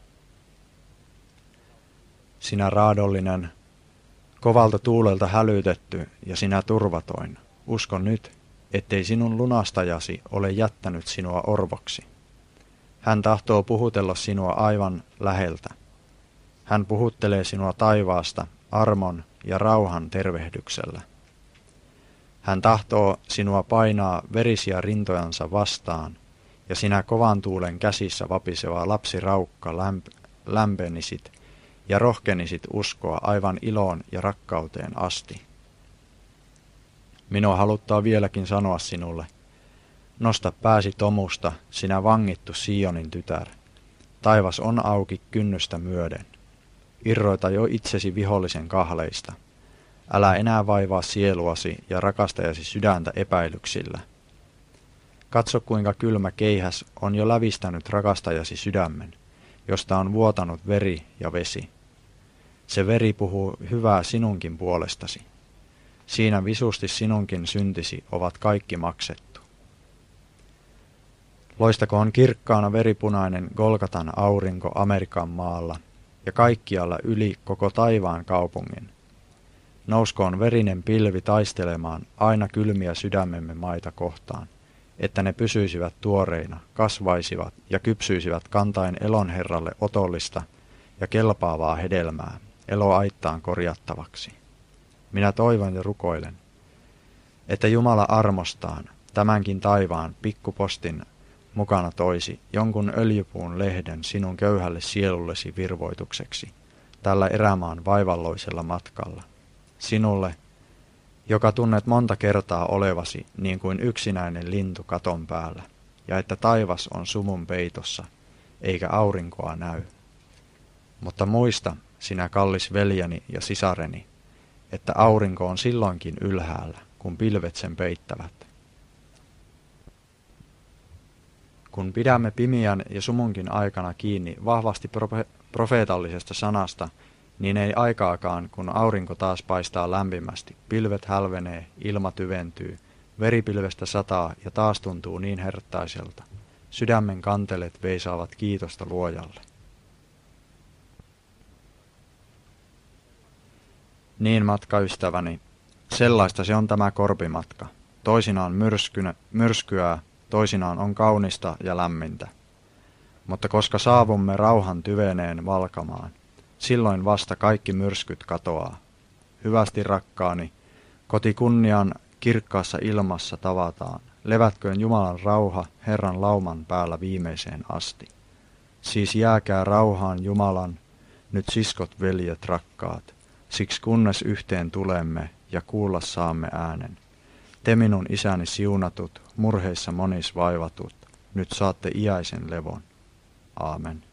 Sinä raadollinen, kovalta tuulelta hälytetty ja sinä turvatoin, uskon nyt, ettei sinun lunastajasi ole jättänyt sinua orvoksi. Hän tahtoo puhutella sinua aivan läheltä. Hän puhuttelee sinua taivaasta armon ja rauhan tervehdyksellä. Hän tahtoo sinua painaa verisiä rintojansa vastaan, ja sinä kovan tuulen käsissä vapiseva lapsiraukka lämp- lämpenisit ja rohkenisit uskoa aivan iloon ja rakkauteen asti. Minua haluttaa vieläkin sanoa sinulle, nosta pääsi tomusta, sinä vangittu Sionin tytär. Taivas on auki kynnystä myöden. Irroita jo itsesi vihollisen kahleista. Älä enää vaivaa sieluasi ja rakastajasi sydäntä epäilyksillä. Katso kuinka kylmä keihäs on jo lävistänyt rakastajasi sydämen, josta on vuotanut veri ja vesi. Se veri puhuu hyvää sinunkin puolestasi. Siinä visusti sinunkin syntisi ovat kaikki maksettu. Loistakoon kirkkaana veripunainen Golgatan aurinko Amerikan maalla ja kaikkialla yli koko taivaan kaupungin. Nouskoon verinen pilvi taistelemaan aina kylmiä sydämemme maita kohtaan, että ne pysyisivät tuoreina, kasvaisivat ja kypsyisivät kantaen elon Herralle otollista ja kelpaavaa hedelmää, eloaittaan korjattavaksi. Minä toivon ja rukoilen, että Jumala armostaan tämänkin taivaan pikkupostin mukana toisi jonkun öljypuun lehden sinun köyhälle sielullesi virvoitukseksi tällä erämaan vaivalloisella matkalla. Sinulle, joka tunnet monta kertaa olevasi niin kuin yksinäinen lintu katon päällä, ja että taivas on sumun peitossa, eikä aurinkoa näy. Mutta muista, sinä kallis veljeni ja sisareni, että aurinko on silloinkin ylhäällä, kun pilvet sen peittävät. Kun pidämme pimiän ja sumunkin aikana kiinni vahvasti profe- profeetallisesta sanasta, niin ei aikaakaan, kun aurinko taas paistaa lämpimästi, pilvet hälvenee, ilma tyventyy, veripilvestä sataa ja taas tuntuu niin herttaiselta. Sydämen kantelet veisaavat kiitosta luojalle. Niin, matkaystäväni, sellaista se on tämä korpimatka. Toisinaan myrskynä, myrskyää, toisinaan on kaunista ja lämmintä. Mutta koska saavumme rauhan tyveneen valkamaan, silloin vasta kaikki myrskyt katoaa. Hyvästi rakkaani, koti kunnian kirkkaassa ilmassa tavataan. Levätköön Jumalan rauha Herran lauman päällä viimeiseen asti. Siis jääkää rauhaan Jumalan, nyt siskot veljet rakkaat, siksi kunnes yhteen tulemme ja kuulla saamme äänen. Te minun isäni siunatut, murheissa monis vaivatut, nyt saatte iäisen levon. Aamen.